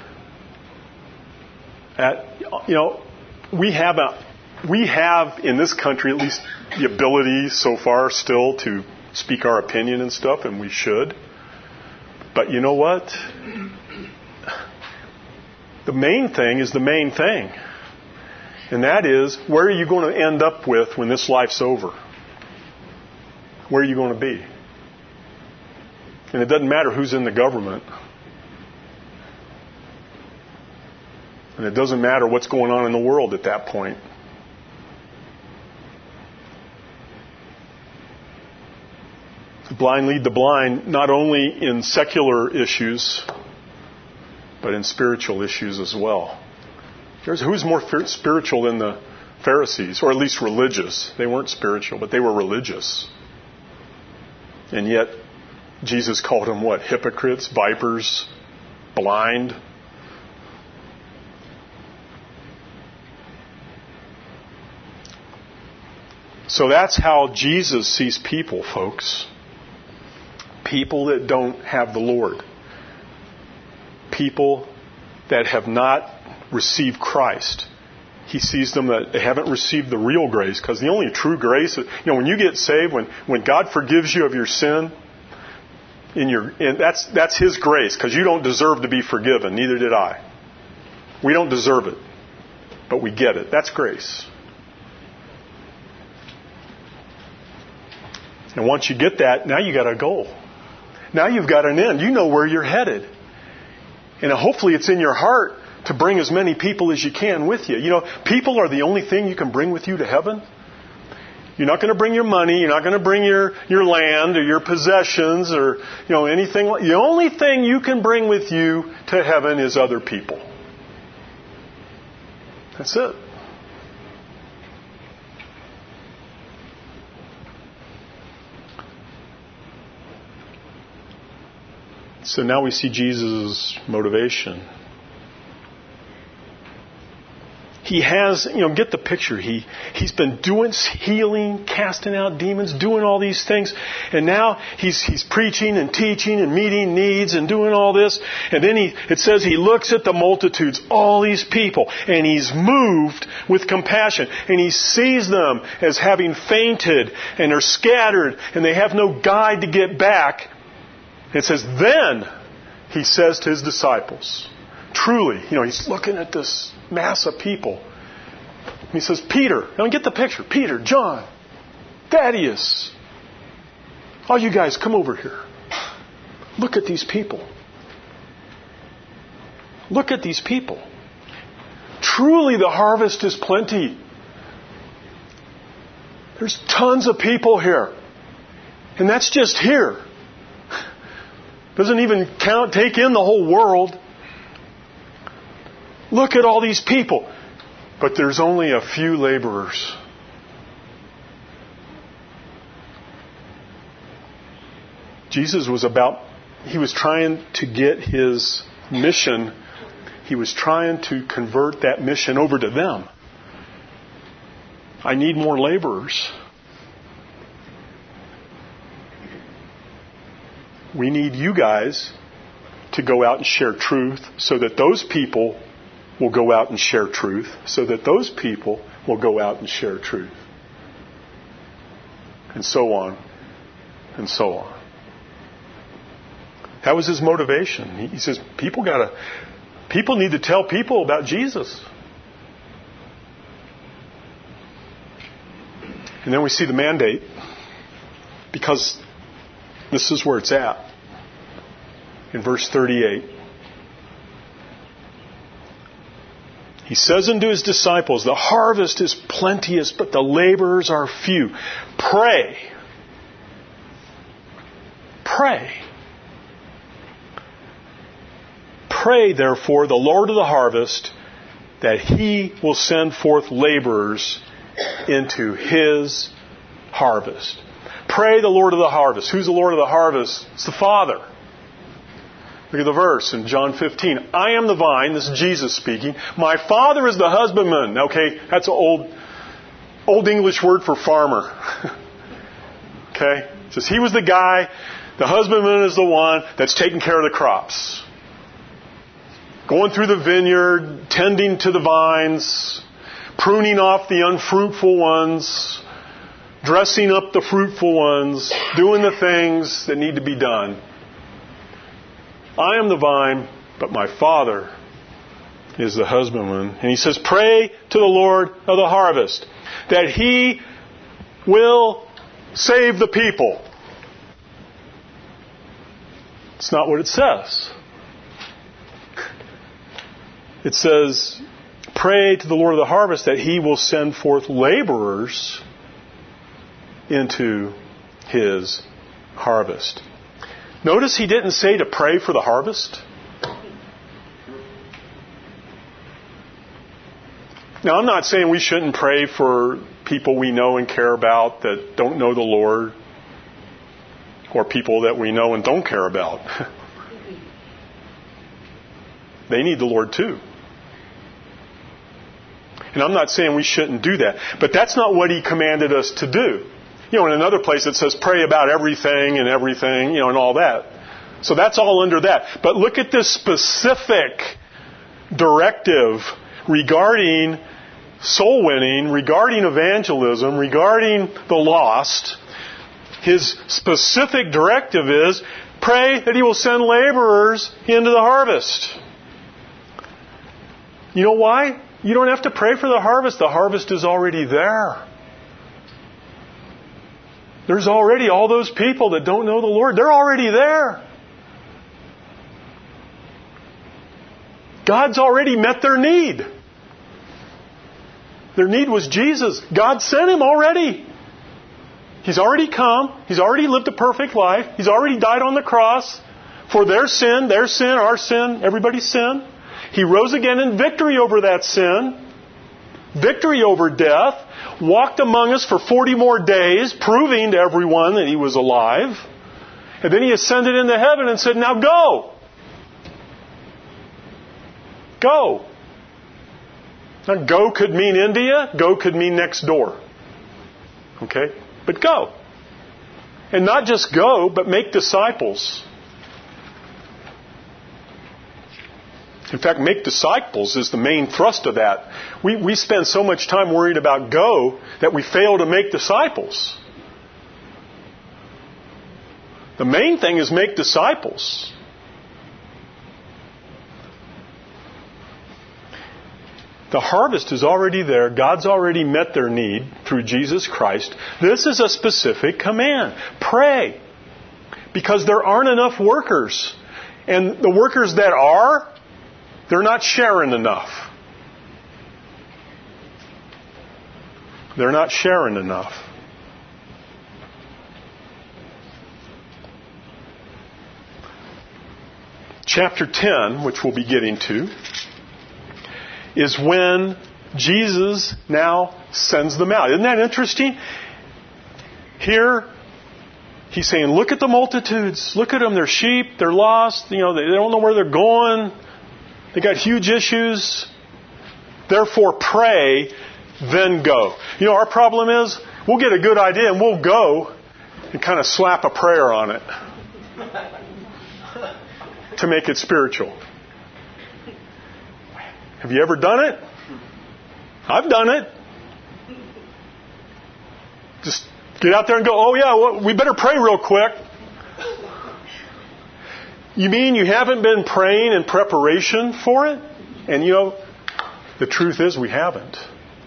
at, you know, we have a, we have in this country at least the ability so far still to speak our opinion and stuff, and we should. But you know what? The main thing is the main thing. And that is, where are you going to end up with when this life's over? Where are you going to be? And it doesn't matter who's in the government. And it doesn't matter what's going on in the world at that point. The blind lead the blind, not only in secular issues, but in spiritual issues as well. There's, who's more spiritual than the Pharisees, or at least religious? They weren't spiritual, but they were religious. And yet, Jesus called them what? Hypocrites, vipers, blind. So that's how Jesus sees people, folks. People that don't have the Lord. People that have not received Christ. He sees them that they haven't received the real grace, because the only true grace, you know, when you get saved, when, when God forgives you of your sin, in your, and that's that's His grace, because you don't deserve to be forgiven. Neither did I. We don't deserve it, but we get it. That's grace. And once you get that, now you got a goal. Now you've got an end. You know where you're headed, and hopefully it's in your heart to bring as many people as you can with you. You know, people are the only thing you can bring with you to heaven. You're not going to bring your money. You're not going to bring your, your land or your possessions or, you know, anything. The only thing you can bring with you to heaven is other people. That's it. So now we see Jesus' motivation. He has, you know, get the picture. He, he's been doing healing, casting out demons, doing all these things. And now he's, he's preaching and teaching and meeting needs and doing all this. And then he, it says he looks at the multitudes, all these people, and he's moved with compassion. And he sees them as having fainted and are scattered and they have no guide to get back. It says, then he says to his disciples, truly, you know, he's looking at this mass of people. He says, Peter, now get the picture. Peter, John, Thaddeus, all you guys, come over here. Look at these people. Look at these people. Truly the harvest is plenty, There's tons of people here. And that's just here. Doesn't even count, take in the whole world. Look at all these people. But there's only a few laborers. Jesus was about, he was trying to get his mission, he was trying to convert that mission over to them. I need more laborers. We need you guys to go out and share truth so that those people will go out and share truth, so that those people will go out and share truth. And so on, and so on. That was his motivation. He says, people gotta, people need to tell people about Jesus. And then we see the mandate, because this is where it's at. In verse thirty-eight. He says unto his disciples, the harvest is plenteous, but the laborers are few. Pray. Pray. Pray, therefore, the Lord of the harvest, that he will send forth laborers into his harvest. Pray the Lord of the harvest. Who's the Lord of the harvest? It's the Father. Look at the verse in John fifteen. I am the vine. This is Jesus speaking. My Father is the husbandman. Okay, that's an old, old English word for farmer. Okay? It says he was the guy, the husbandman is the one that's taking care of the crops. Going through the vineyard, tending to the vines, pruning off the unfruitful ones, dressing up the fruitful ones, doing the things that need to be done. I am the vine, but my Father is the husbandman. And he says, pray to the Lord of the harvest, that he will save the people. It's not what it says. It says, pray to the Lord of the harvest that he will send forth laborers into his harvest. Notice he didn't say to pray for the harvest. Now, I'm not saying we shouldn't pray for people we know and care about that don't know the Lord, or people that we know and don't care about. They need the Lord too. And I'm not saying we shouldn't do that. But that's not what he commanded us to do. You know, in another place it says pray about everything and everything, you know, and all that. So that's all under that. But look at this specific directive regarding soul winning, regarding evangelism, regarding the lost. His specific directive is pray that he will send laborers into the harvest. You know why? You don't have to pray for the harvest. The harvest is already there. There's already all those people that don't know the Lord. They're already there. God's already met their need. Their need was Jesus. God sent him already. He's already come. He's already lived a perfect life. He's already died on the cross for their sin, their sin, our sin, everybody's sin. He rose again in victory over that sin, victory over death, walked among us for forty more days, proving to everyone that he was alive. And then he ascended into heaven and said, now go. Go. Now, go could mean India. Go could mean next door. Okay? But go. And not just go, but make disciples. In fact, make disciples is the main thrust of that. We, we spend so much time worried about go that we fail to make disciples. The main thing is make disciples. The harvest is already there. God's already met their need through Jesus Christ. This is a specific command. Pray. Because there aren't enough workers. And the workers that are, they're not sharing enough. They're not sharing enough. chapter ten, which we'll be getting to, is when Jesus now sends them out. Isn't that interesting? Here, he's saying, look at the multitudes. Look at them. They're sheep. They're lost. You know, they don't know where they're going. They got huge issues. Therefore, pray, then go. You know, our problem is we'll get a good idea and we'll go and kind of slap a prayer on it to make it spiritual. Have you ever done it? I've done it. Just get out there and go, oh yeah, well, we better pray real quick. You mean you haven't been praying in preparation for it? And you know, the truth is we haven't.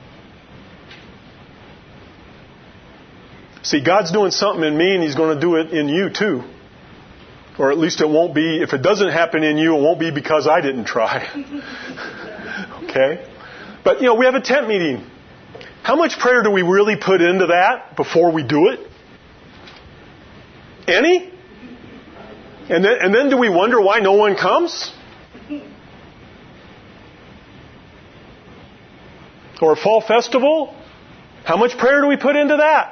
See, God's doing something in me and He's going to do it in you too. Or at least it won't be, if it doesn't happen in you, it won't be because I didn't try. Okay? But, you know, we have a tent meeting. How much prayer do we really put into that before we do it? Any? And then, and then do we wonder why no one comes? Or a fall festival? How much prayer do we put into that?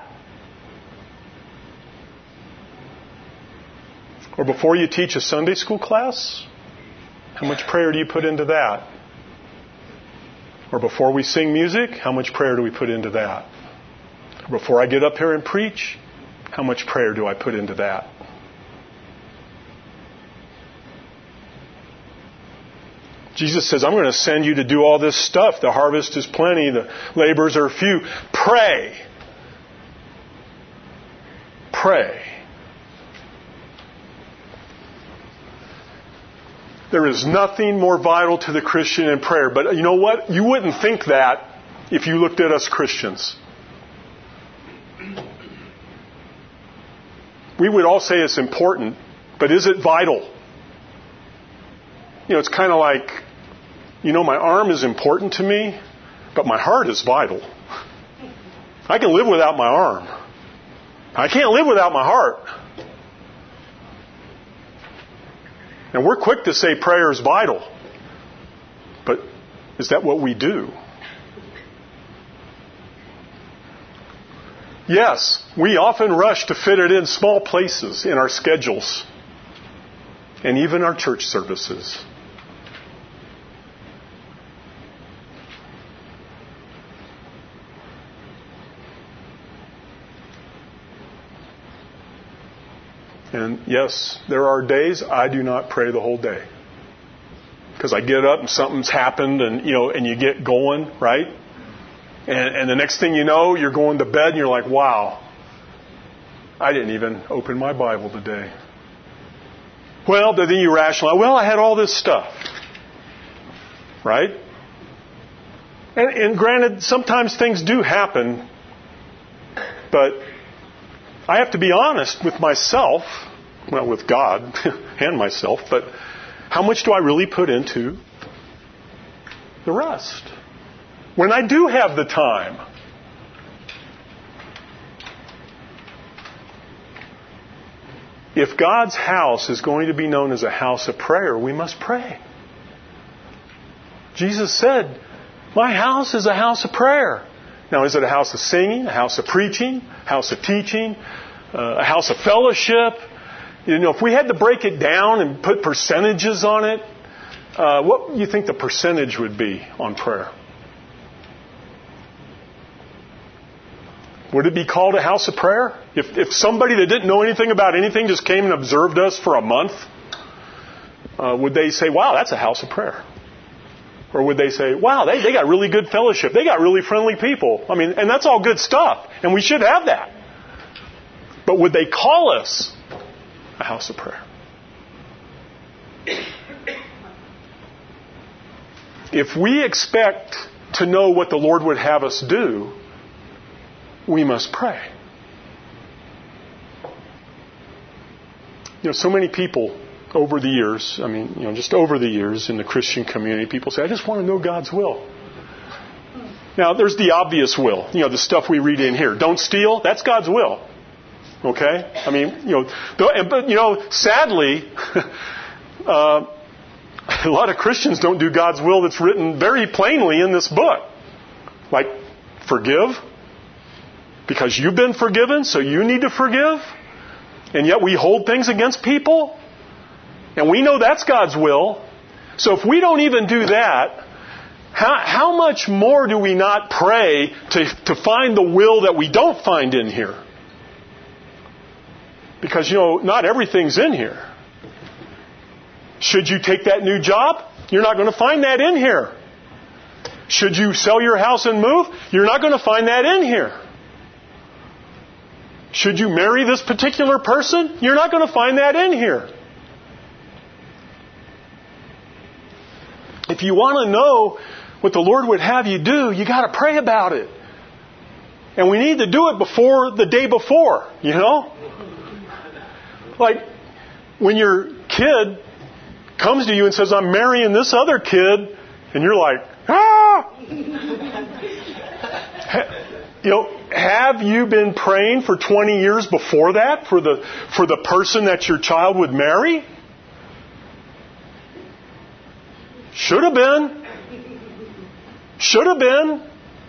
Or before you teach a Sunday school class? How much prayer do you put into that? Or before we sing music, how much prayer do we put into that? Or before I get up here and preach, how much prayer do I put into that? Jesus says, I'm going to send you to do all this stuff. The harvest is plenty. The laborers are few. Pray. Pray. There is nothing more vital to the Christian in prayer. But you know what? You wouldn't think that if you looked at us Christians. We would all say it's important, but is it vital? You know, it's kind of like, you know, my arm is important to me, but my heart is vital. I can live without my arm. I can't live without my heart. And we're quick to say prayer is vital. But is that what we do? Yes, we often rush to fit it in small places in our schedules and even our church services. And yes, there are days I do not pray the whole day. Because I get up and something's happened and, you know, and you get going, right? And, and the next thing you know, you're going to bed and you're like, wow, I didn't even open my Bible today. Well, then you rationalize, well, I had all this stuff. Right? And, and granted, sometimes things do happen, but I have to be honest with myself, well, with God and myself, but how much do I really put into the rest? When I do have the time. If God's house is going to be known as a house of prayer, we must pray. Jesus said, my house is a house of prayer. Now, is it a house of singing, a house of preaching, a house of teaching, uh, a house of fellowship? You know, if we had to break it down and put percentages on it, uh, what do you think the percentage would be on prayer? Would it be called a house of prayer? If, if somebody that didn't know anything about anything just came and observed us for a month, uh, would they say, wow, that's a house of prayer? Or would they say, wow, they, they got really good fellowship. They got really friendly people. I mean, and that's all good stuff. And we should have that. But would they call us a house of prayer? If we expect to know what the Lord would have us do, we must pray. You know, so many people over the years, I mean, you know, just over the years in the Christian community, people say, I just want to know God's will. Now, there's the obvious will. You know, the stuff we read in here. Don't steal, that's God's will. Okay? I mean, you know, but, you know, sadly, uh, a lot of Christians don't do God's will that's written very plainly in this book. Like, forgive, because you've been forgiven, so you need to forgive. And yet we hold things against people. And we know that's God's will. So if we don't even do that, how, how much more do we not pray to, to find the will that we don't find in here? Because, you know, not everything's in here. Should you take that new job? You're not going to find that in here. Should you sell your house and move? You're not going to find that in here. Should you marry this particular person? You're not going to find that in here. If you want to know what the Lord would have you do, you got to pray about it. And we need to do it before the day before, you know? Like, when your kid comes to you and says, I'm marrying this other kid, and you're like, ah! You know, have you been praying for twenty years before that for the for the person that your child would marry? Should have been. Should have been.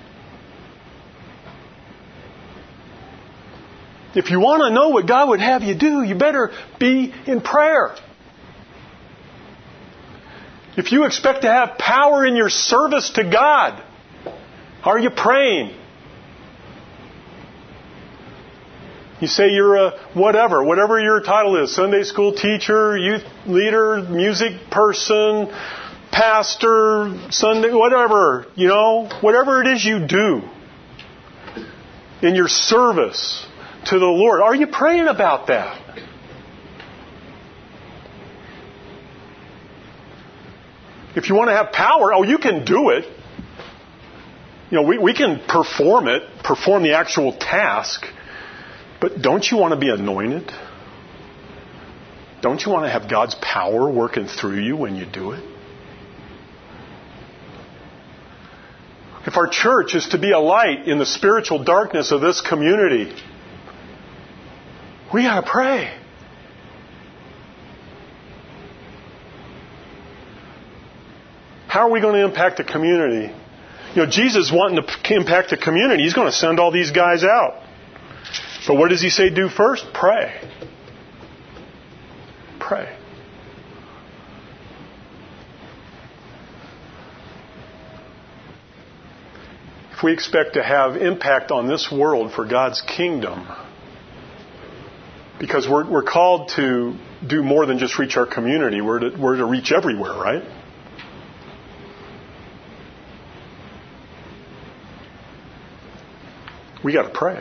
If you want to know what God would have you do, you better be in prayer. If you expect to have power in your service to God, are you praying? You say you're a whatever, whatever your title is, Sunday school teacher, youth leader, music person, pastor, Sunday, whatever, you know, whatever it is you do in your service to the Lord. Are you praying about that? If you want to have power, oh, you can do it. You know, we, we can perform it, perform the actual task. But don't you want to be anointed? Don't you want to have God's power working through you when you do it? If our church is to be a light in the spiritual darkness of this community, we got to pray. How are we going to impact the community? You know, Jesus wanting to impact the community, He's going to send all these guys out. But what does He say do first? Pray. Pray. If we expect to have impact on this world for God's kingdom, because we're, we're called to do more than just reach our community, we're to, we're to reach everywhere, right? We got to pray.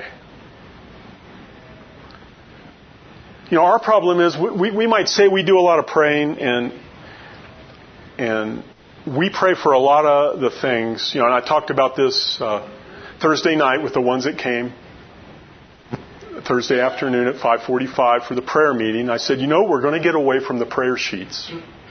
You know, our problem is we, we might say we do a lot of praying and and we pray for a lot of the things. You know, and I talked about this uh, Thursday night with the ones that came. Thursday afternoon at five forty-five for the prayer meeting. I said, you know, we're going to get away from the prayer sheets.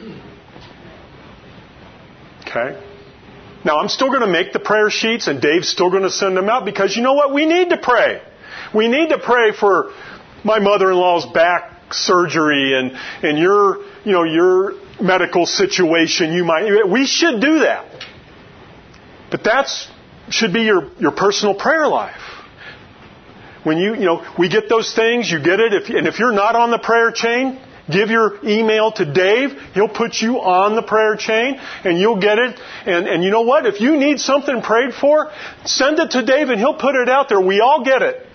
Okay? Now, I'm still going to make the prayer sheets, and Dave's still going to send them out because you know what? We need to pray. We need to pray for my mother-in-law's back surgery and, and your, you know, your medical situation. You might, we should do that. But that's should be your, your personal prayer life. When you, you know, we get those things, you get it. If, and if you're not on the prayer chain, give your email to Dave. He'll put you on the prayer chain and you'll get it. And, and you know what? If you need something prayed for, send it to Dave and he'll put it out there. We all get it.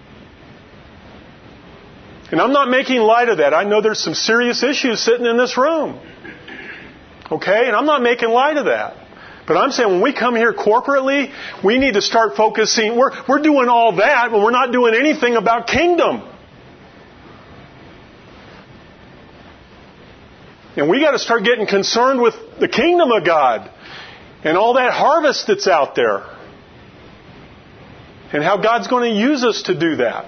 And I'm not making light of that. I know there's some serious issues sitting in this room. Okay? And I'm not making light of that. But I'm saying when we come here corporately, we need to start focusing. We're, we're doing all that, but we're not doing anything about kingdom. And we got to start getting concerned with the kingdom of God and all that harvest that's out there. And how God's going to use us to do that.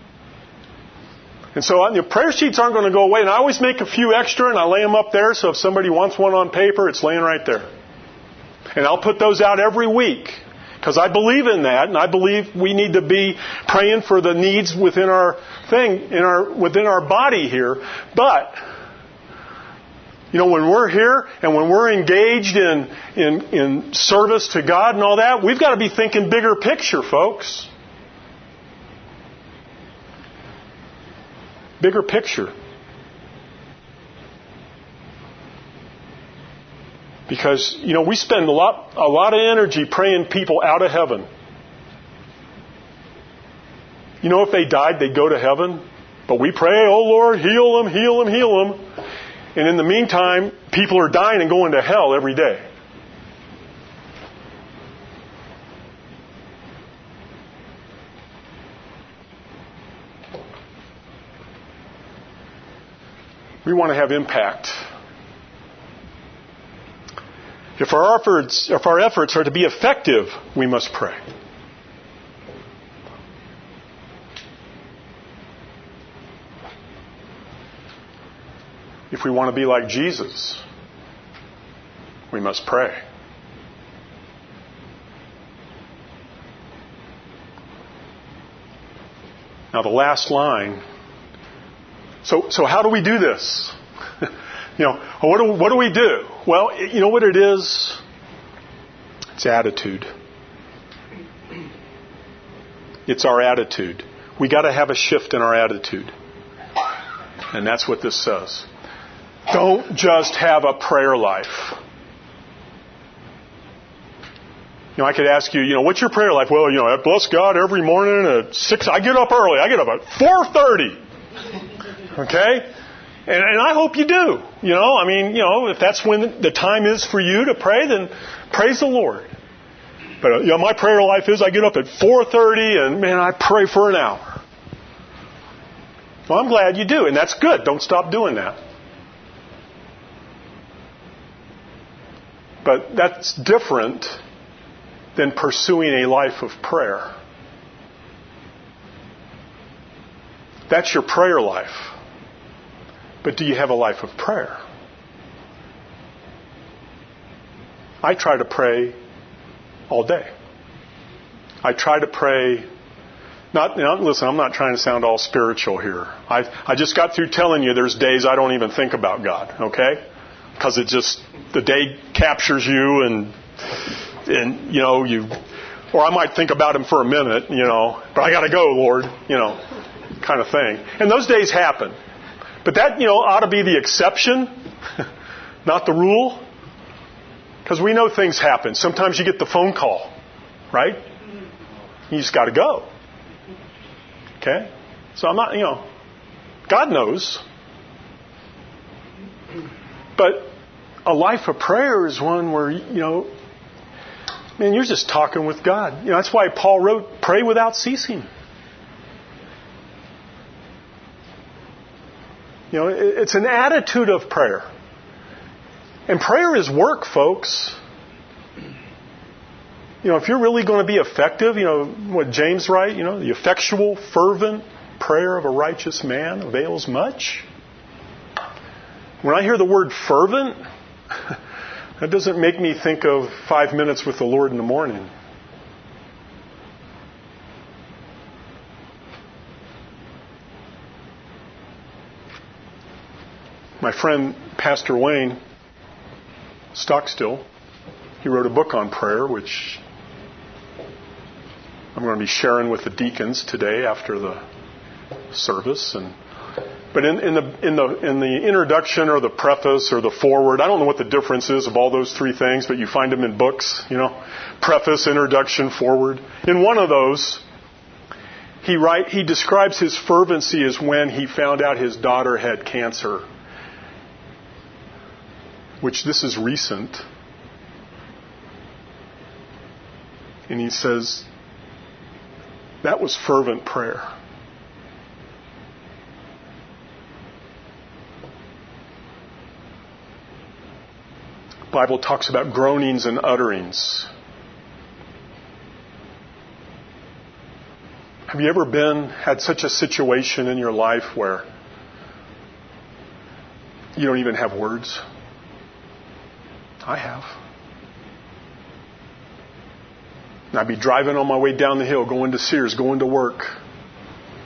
And so the prayer sheets aren't going to go away. And I always make a few extra and I lay them up there. So if somebody wants one on paper, it's laying right there. And I'll put those out every week. Because I believe in that. And I believe we need to be praying for the needs within our thing, in our within our body here. But You know, when we're here and when we're engaged in, in, in service to God and all that, we've got to be thinking bigger picture, folks. Bigger picture. Because, you know, we spend a lot, a lot of energy praying people out of heaven. You know, if they died, they'd go to heaven. But we pray, oh Lord, heal them, heal them, heal them. And in the meantime, people are dying and going to hell every day. We want to have impact. If our efforts, if our efforts are to be effective, we must pray. If we want to be like Jesus, we must pray. Now the last line. So, so how do we do this? You know, what do, what do we do? Well, you know what it is? It's attitude. It's our attitude. We got to have a shift in our attitude. And that's what this says. Don't just have a prayer life. You know, I could ask you, you know, what's your prayer life? Well, you know, I bless God every morning at six. I get up early. I get up at four thirty. Okay? And, and I hope you do. You know, I mean, you know, if that's when the time is for you to pray, then praise the Lord. But, uh, you know, my prayer life is I get up at four thirty and, man, I pray for an hour. Well, I'm glad you do. And that's good. Don't stop doing that. But that's different than pursuing a life of prayer. That's your prayer life. But do you have a life of prayer? I try to pray all day. I try to pray. Not, you know, listen, I'm not trying to sound all spiritual here. I I just got through telling you there's days I don't even think about God, okay? Because it just, the day captures you and, and, you know, you, or I might think about Him for a minute, you know, but I got to go, Lord, you know, kind of thing. And those days happen. But that, you know, ought to be the exception, not the rule. Because we know things happen. Sometimes you get the phone call, right? You just got to go. Okay? So I'm not, you know, God knows. But a life of prayer is one where, you know, man, you're just talking with God. You know, that's why Paul wrote, pray without ceasing. You know, it's an attitude of prayer. And prayer is work, folks. You know, if you're really going to be effective, you know, what James writes, you know, the effectual, fervent prayer of a righteous man avails much. When I hear the word fervent, that doesn't make me think of five minutes with the Lord in the morning. My friend, Pastor Wayne Stockstill, he wrote a book on prayer, which I'm going to be sharing with the deacons today after the service. And but in, in the in the in the introduction or the preface or the foreword, I don't know what the difference is of all those three things, but you find them in books. You know, preface, introduction, foreword. In one of those, he write he describes his fervency as when he found out his daughter had cancer. Which this is recent. And he says, that was fervent prayer. The Bible talks about groanings and utterings. Have you ever been, had such a situation in your life where you don't even have words? I have. And I'd be driving on my way down the hill, going to Sears, going to work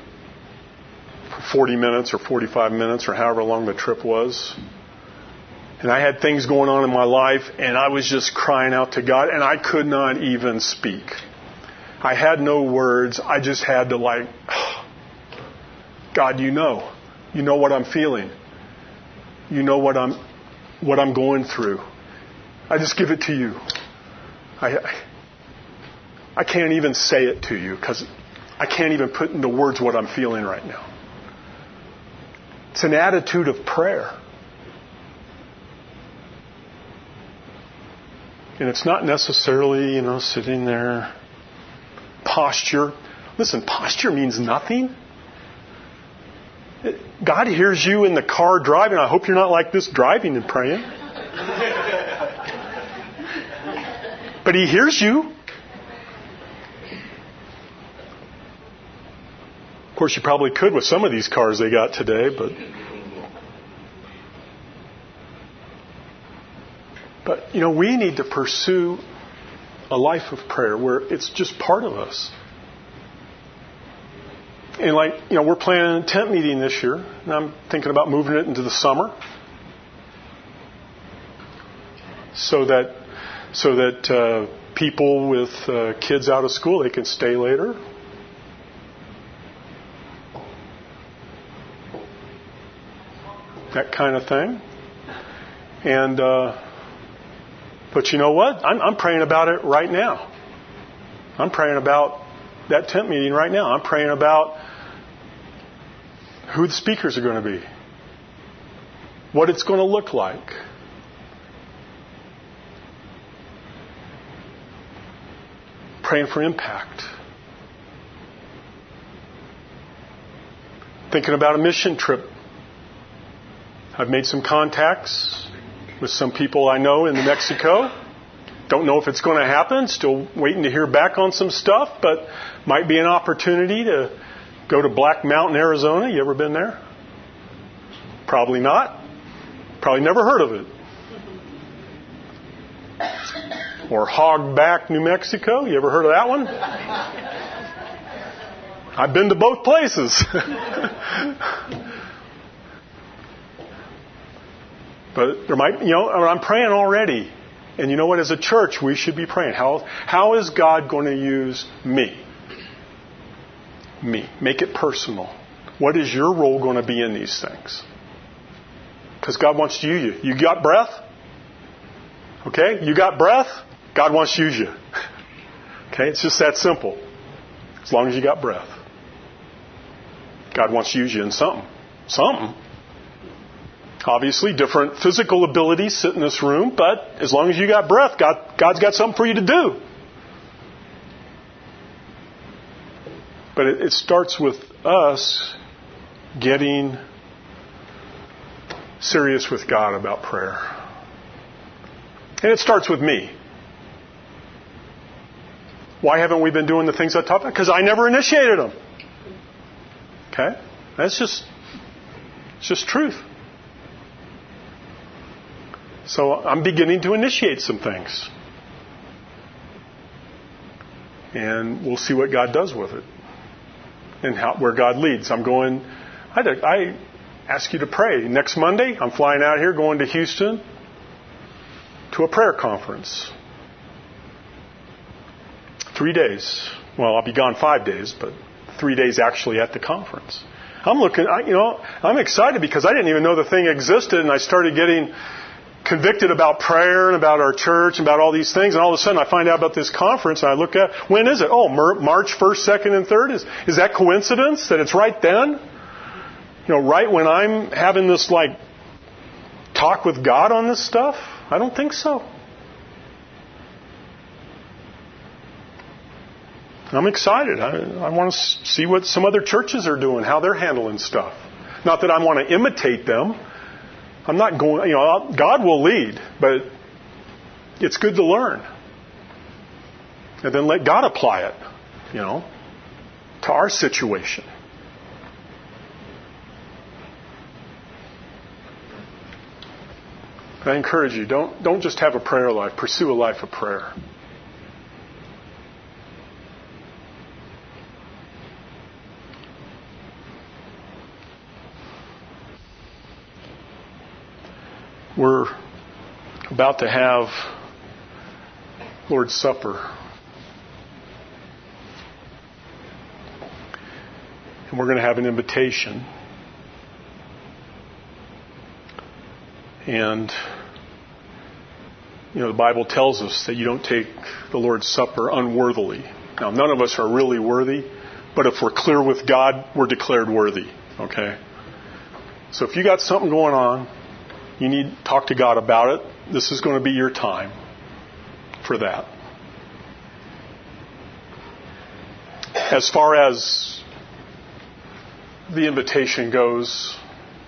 for forty minutes or forty-five minutes or however long the trip was. And I had things going on in my life, and I was just crying out to God, and I could not even speak. I had no words. I just had to like, oh, God, you know. You know what I'm feeling. You know what I'm what I'm going through. I just give it to you. I I, I can't even say it to you because I can't even put into words what I'm feeling right now. It's an attitude of prayer. And it's not necessarily, you know, sitting there. Posture. Listen, posture means nothing. God hears you in the car driving. I hope you're not like this driving and praying. But He hears you. Of course, you probably could with some of these cars they got today, but But, you know, we need to pursue a life of prayer where it's just part of us. And like, you know, we're planning a tent meeting this year, and I'm thinking about moving it into the summer so that so that uh, people with uh, kids out of school, they can stay later. That kind of thing. And uh, but you know what? I'm, I'm praying about it right now. I'm praying about that tent meeting right now. I'm praying about who the speakers are going to be, what it's going to look like. Praying for impact. Thinking about a mission trip. I've made some contacts with some people I know in Mexico. Don't know if it's going to happen. Still waiting to hear back on some stuff, but might be an opportunity to go to Black Mountain, Arizona. You ever been there? Probably not. Probably never heard of it. Or Hogback, New Mexico. You ever heard of that one? I've been to both places. But there might, you know, I'm praying already. And you know what? As a church, we should be praying. How, how is God going to use me? Me. Make it personal. What is your role going to be in these things? Because God wants to use you. You got breath? Okay? You got breath? God wants to use you. Okay? It's just that simple. As long as you got breath. God wants to use you in something. Something. Obviously, different physical abilities sit in this room, but as long as you got breath, God, God's got something for you to do. But it, it starts with us getting serious with God about prayer. And it starts with me. Why haven't we been doing the things I talked about? Because I never initiated them. Okay? That's just, it's just truth. So I'm beginning to initiate some things. And we'll see what God does with it. And how, where God leads. I'm going, I, I ask you to pray. Next Monday, I'm flying out here, going to Houston to a prayer conference. Three days. Well, I'll be gone five days, but three days actually at the conference. I'm looking, I, you know, I'm excited because I didn't even know the thing existed, and I started getting convicted about prayer and about our church and about all these things, and all of a sudden I find out about this conference, and I look at, when is it? Oh, March first, second, and third? Is, is that coincidence that it's right then? You know, right when I'm having this, like, talk with God on this stuff? I don't think so. I'm excited. I, I want to see what some other churches are doing, how they're handling stuff. Not that I want to imitate them. I'm not going, you know, God will lead, but it's good to learn. And then let God apply it, you know, to our situation. I encourage you, don't, don't just have a prayer life, pursue a life of prayer. We're about to have Lord's Supper. And we're going to have an invitation. And, you know, the Bible tells us that you don't take the Lord's Supper unworthily. Now, none of us are really worthy, but if we're clear with God, we're declared worthy. Okay? So if you got something going on, you need to talk to God about it. This is going to be your time for that. As far as the invitation goes,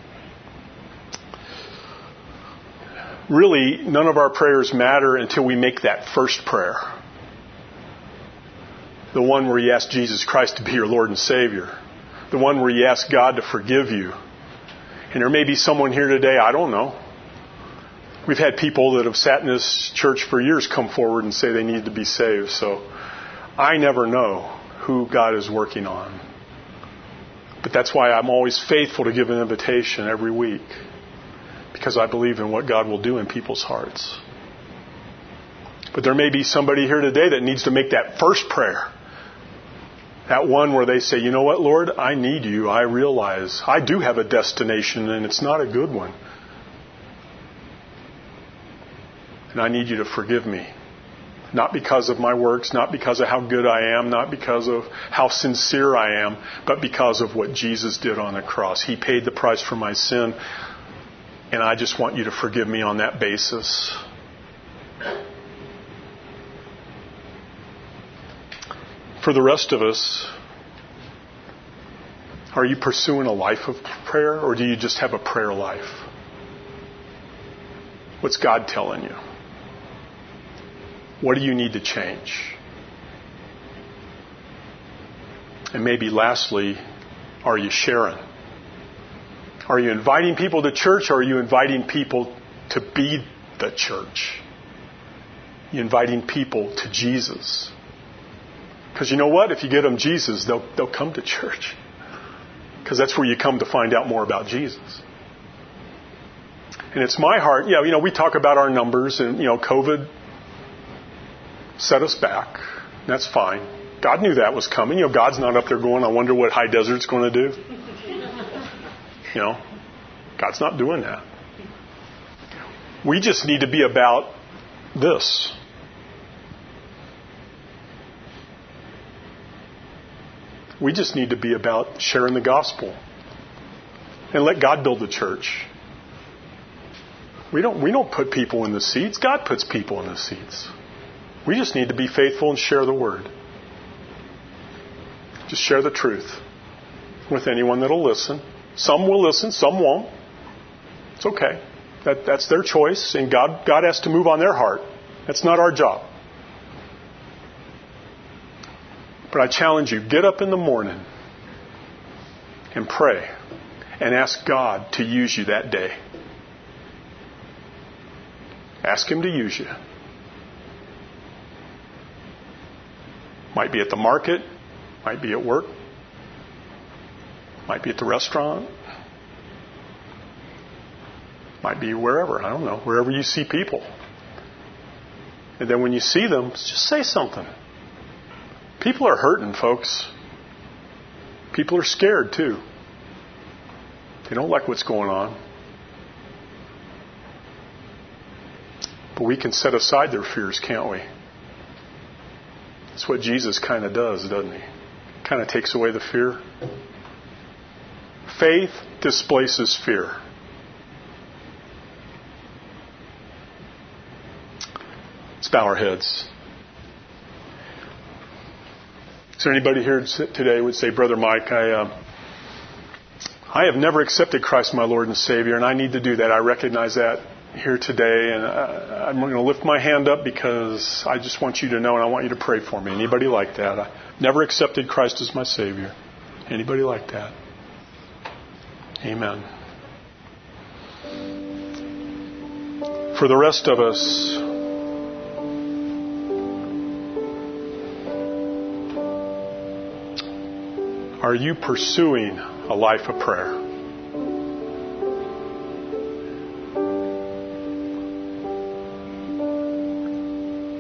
really, none of our prayers matter until we make that first prayer. The one where you ask Jesus Christ to be your Lord and Savior. The one where you ask God to forgive you. And there may be someone here today, I don't know. We've had people that have sat in this church for years come forward and say they need to be saved. So I never know who God is working on. But that's why I'm always faithful to give an invitation every week. Because I believe in what God will do in people's hearts. But there may be somebody here today that needs to make that first prayer. That one where they say, you know what, Lord, I need you. I realize I do have a destination and it's not a good one. And I need you to forgive me. Not because of my works, not because of how good I am, not because of how sincere I am, but because of what Jesus did on the cross. He paid the price for my sin, and I just want you to forgive me on that basis. For the rest of us, are you pursuing a life of prayer, or do you just have a prayer life? What's God telling you? What do you need to change? And maybe lastly, are you sharing? Are you inviting people to church, or are you inviting people to be the church? You're inviting people to Jesus. Because you know what? If you get them Jesus, they'll, they'll come to church. Because that's where you come to find out more about Jesus. And it's my heart, yeah, you know, we talk about our numbers and, you know, COVID set us back. That's fine. God knew that was coming. You know, God's not up there going, I wonder what High Desert's going to do. You know, God's not doing that. We just need to be about this. We just need to be about sharing the gospel and let God build the church. We don't, we don't put people in the seats. God puts people in the seats. We just need to be faithful and share the word. Just share the truth with anyone that'll listen. Some will listen, some won't. It's okay. That, that's their choice, and God, God has to move on their heart. That's not our job. But I challenge you, get up in the morning and pray and ask God to use you that day. Ask Him to use you. Might be at the market, might be at work, might be at the restaurant, might be wherever, I don't know, wherever you see people. And then when you see them, just say something. People are hurting, folks. People are scared, too. They don't like what's going on. But we can set aside their fears, can't we? That's what Jesus kind of does, doesn't He? Kind of takes away the fear. Faith displaces fear. Let's bow our heads. Is there anybody here today who would say, Brother Mike, I, uh, I have never accepted Christ my Lord and Savior, and I need to do that. I recognize that here today, and I, I'm going to lift my hand up because I just want you to know, and I want you to pray for me. Anybody like that? I never accepted Christ as my Savior. Anybody like that? Amen. For the rest of us, are you pursuing a life of prayer?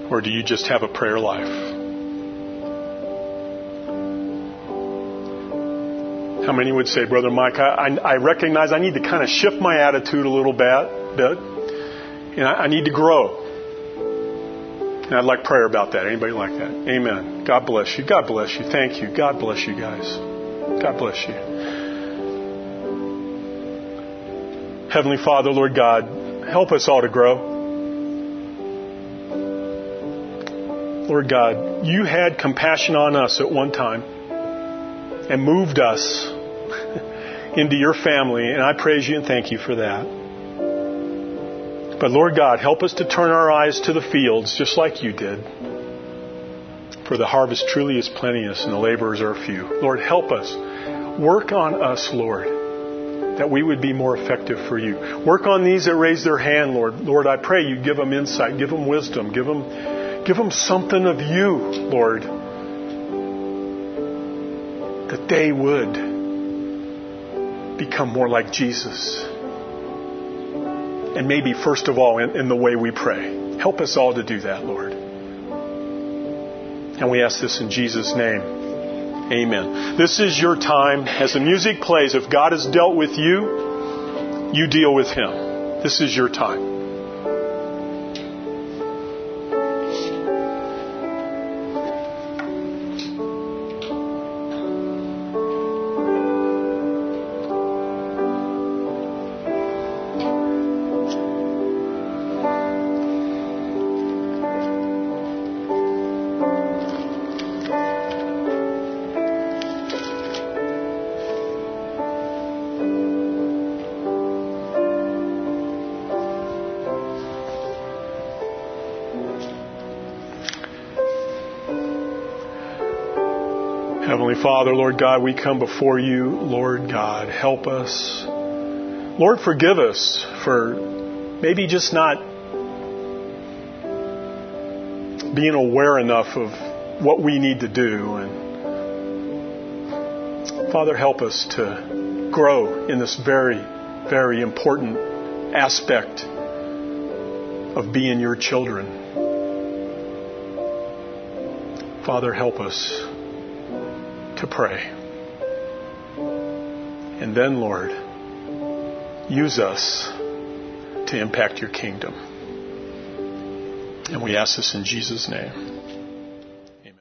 Or do you just have a prayer life? How many would say, Brother Mike, I, I recognize I need to kind of shift my attitude a little bit, bit and I, I need to grow. And I'd like prayer about that. Anybody like that? Amen. God bless you. God bless you. Thank you. God bless you guys. God bless you. Heavenly Father, Lord God, help us all to grow. Lord God, you had compassion on us at one time and moved us into your family, and I praise you and thank you for that. But Lord God, help us to turn our eyes to the fields just like you did. For the harvest truly is plenteous and the laborers are few. Lord, help us. Work on us, Lord, that we would be more effective for you. Work on these that raise their hand, Lord. Lord, I pray you give them insight, give them wisdom, give them, give them something of you, Lord, that they would become more like Jesus. And maybe first of all in, in the way we pray. Help us all to do that, Lord. And we ask this in Jesus' name. Amen. This is your time. As the music plays, if God has dealt with you, you deal with Him. This is your time. Heavenly Father, Lord God, we come before you. Lord God, help us. Lord, forgive us for maybe just not being aware enough of what we need to do. And Father, help us to grow in this very, very important aspect of being your children. Father, help us to pray. And then, Lord, use us to impact your kingdom. And we ask this in Jesus' name.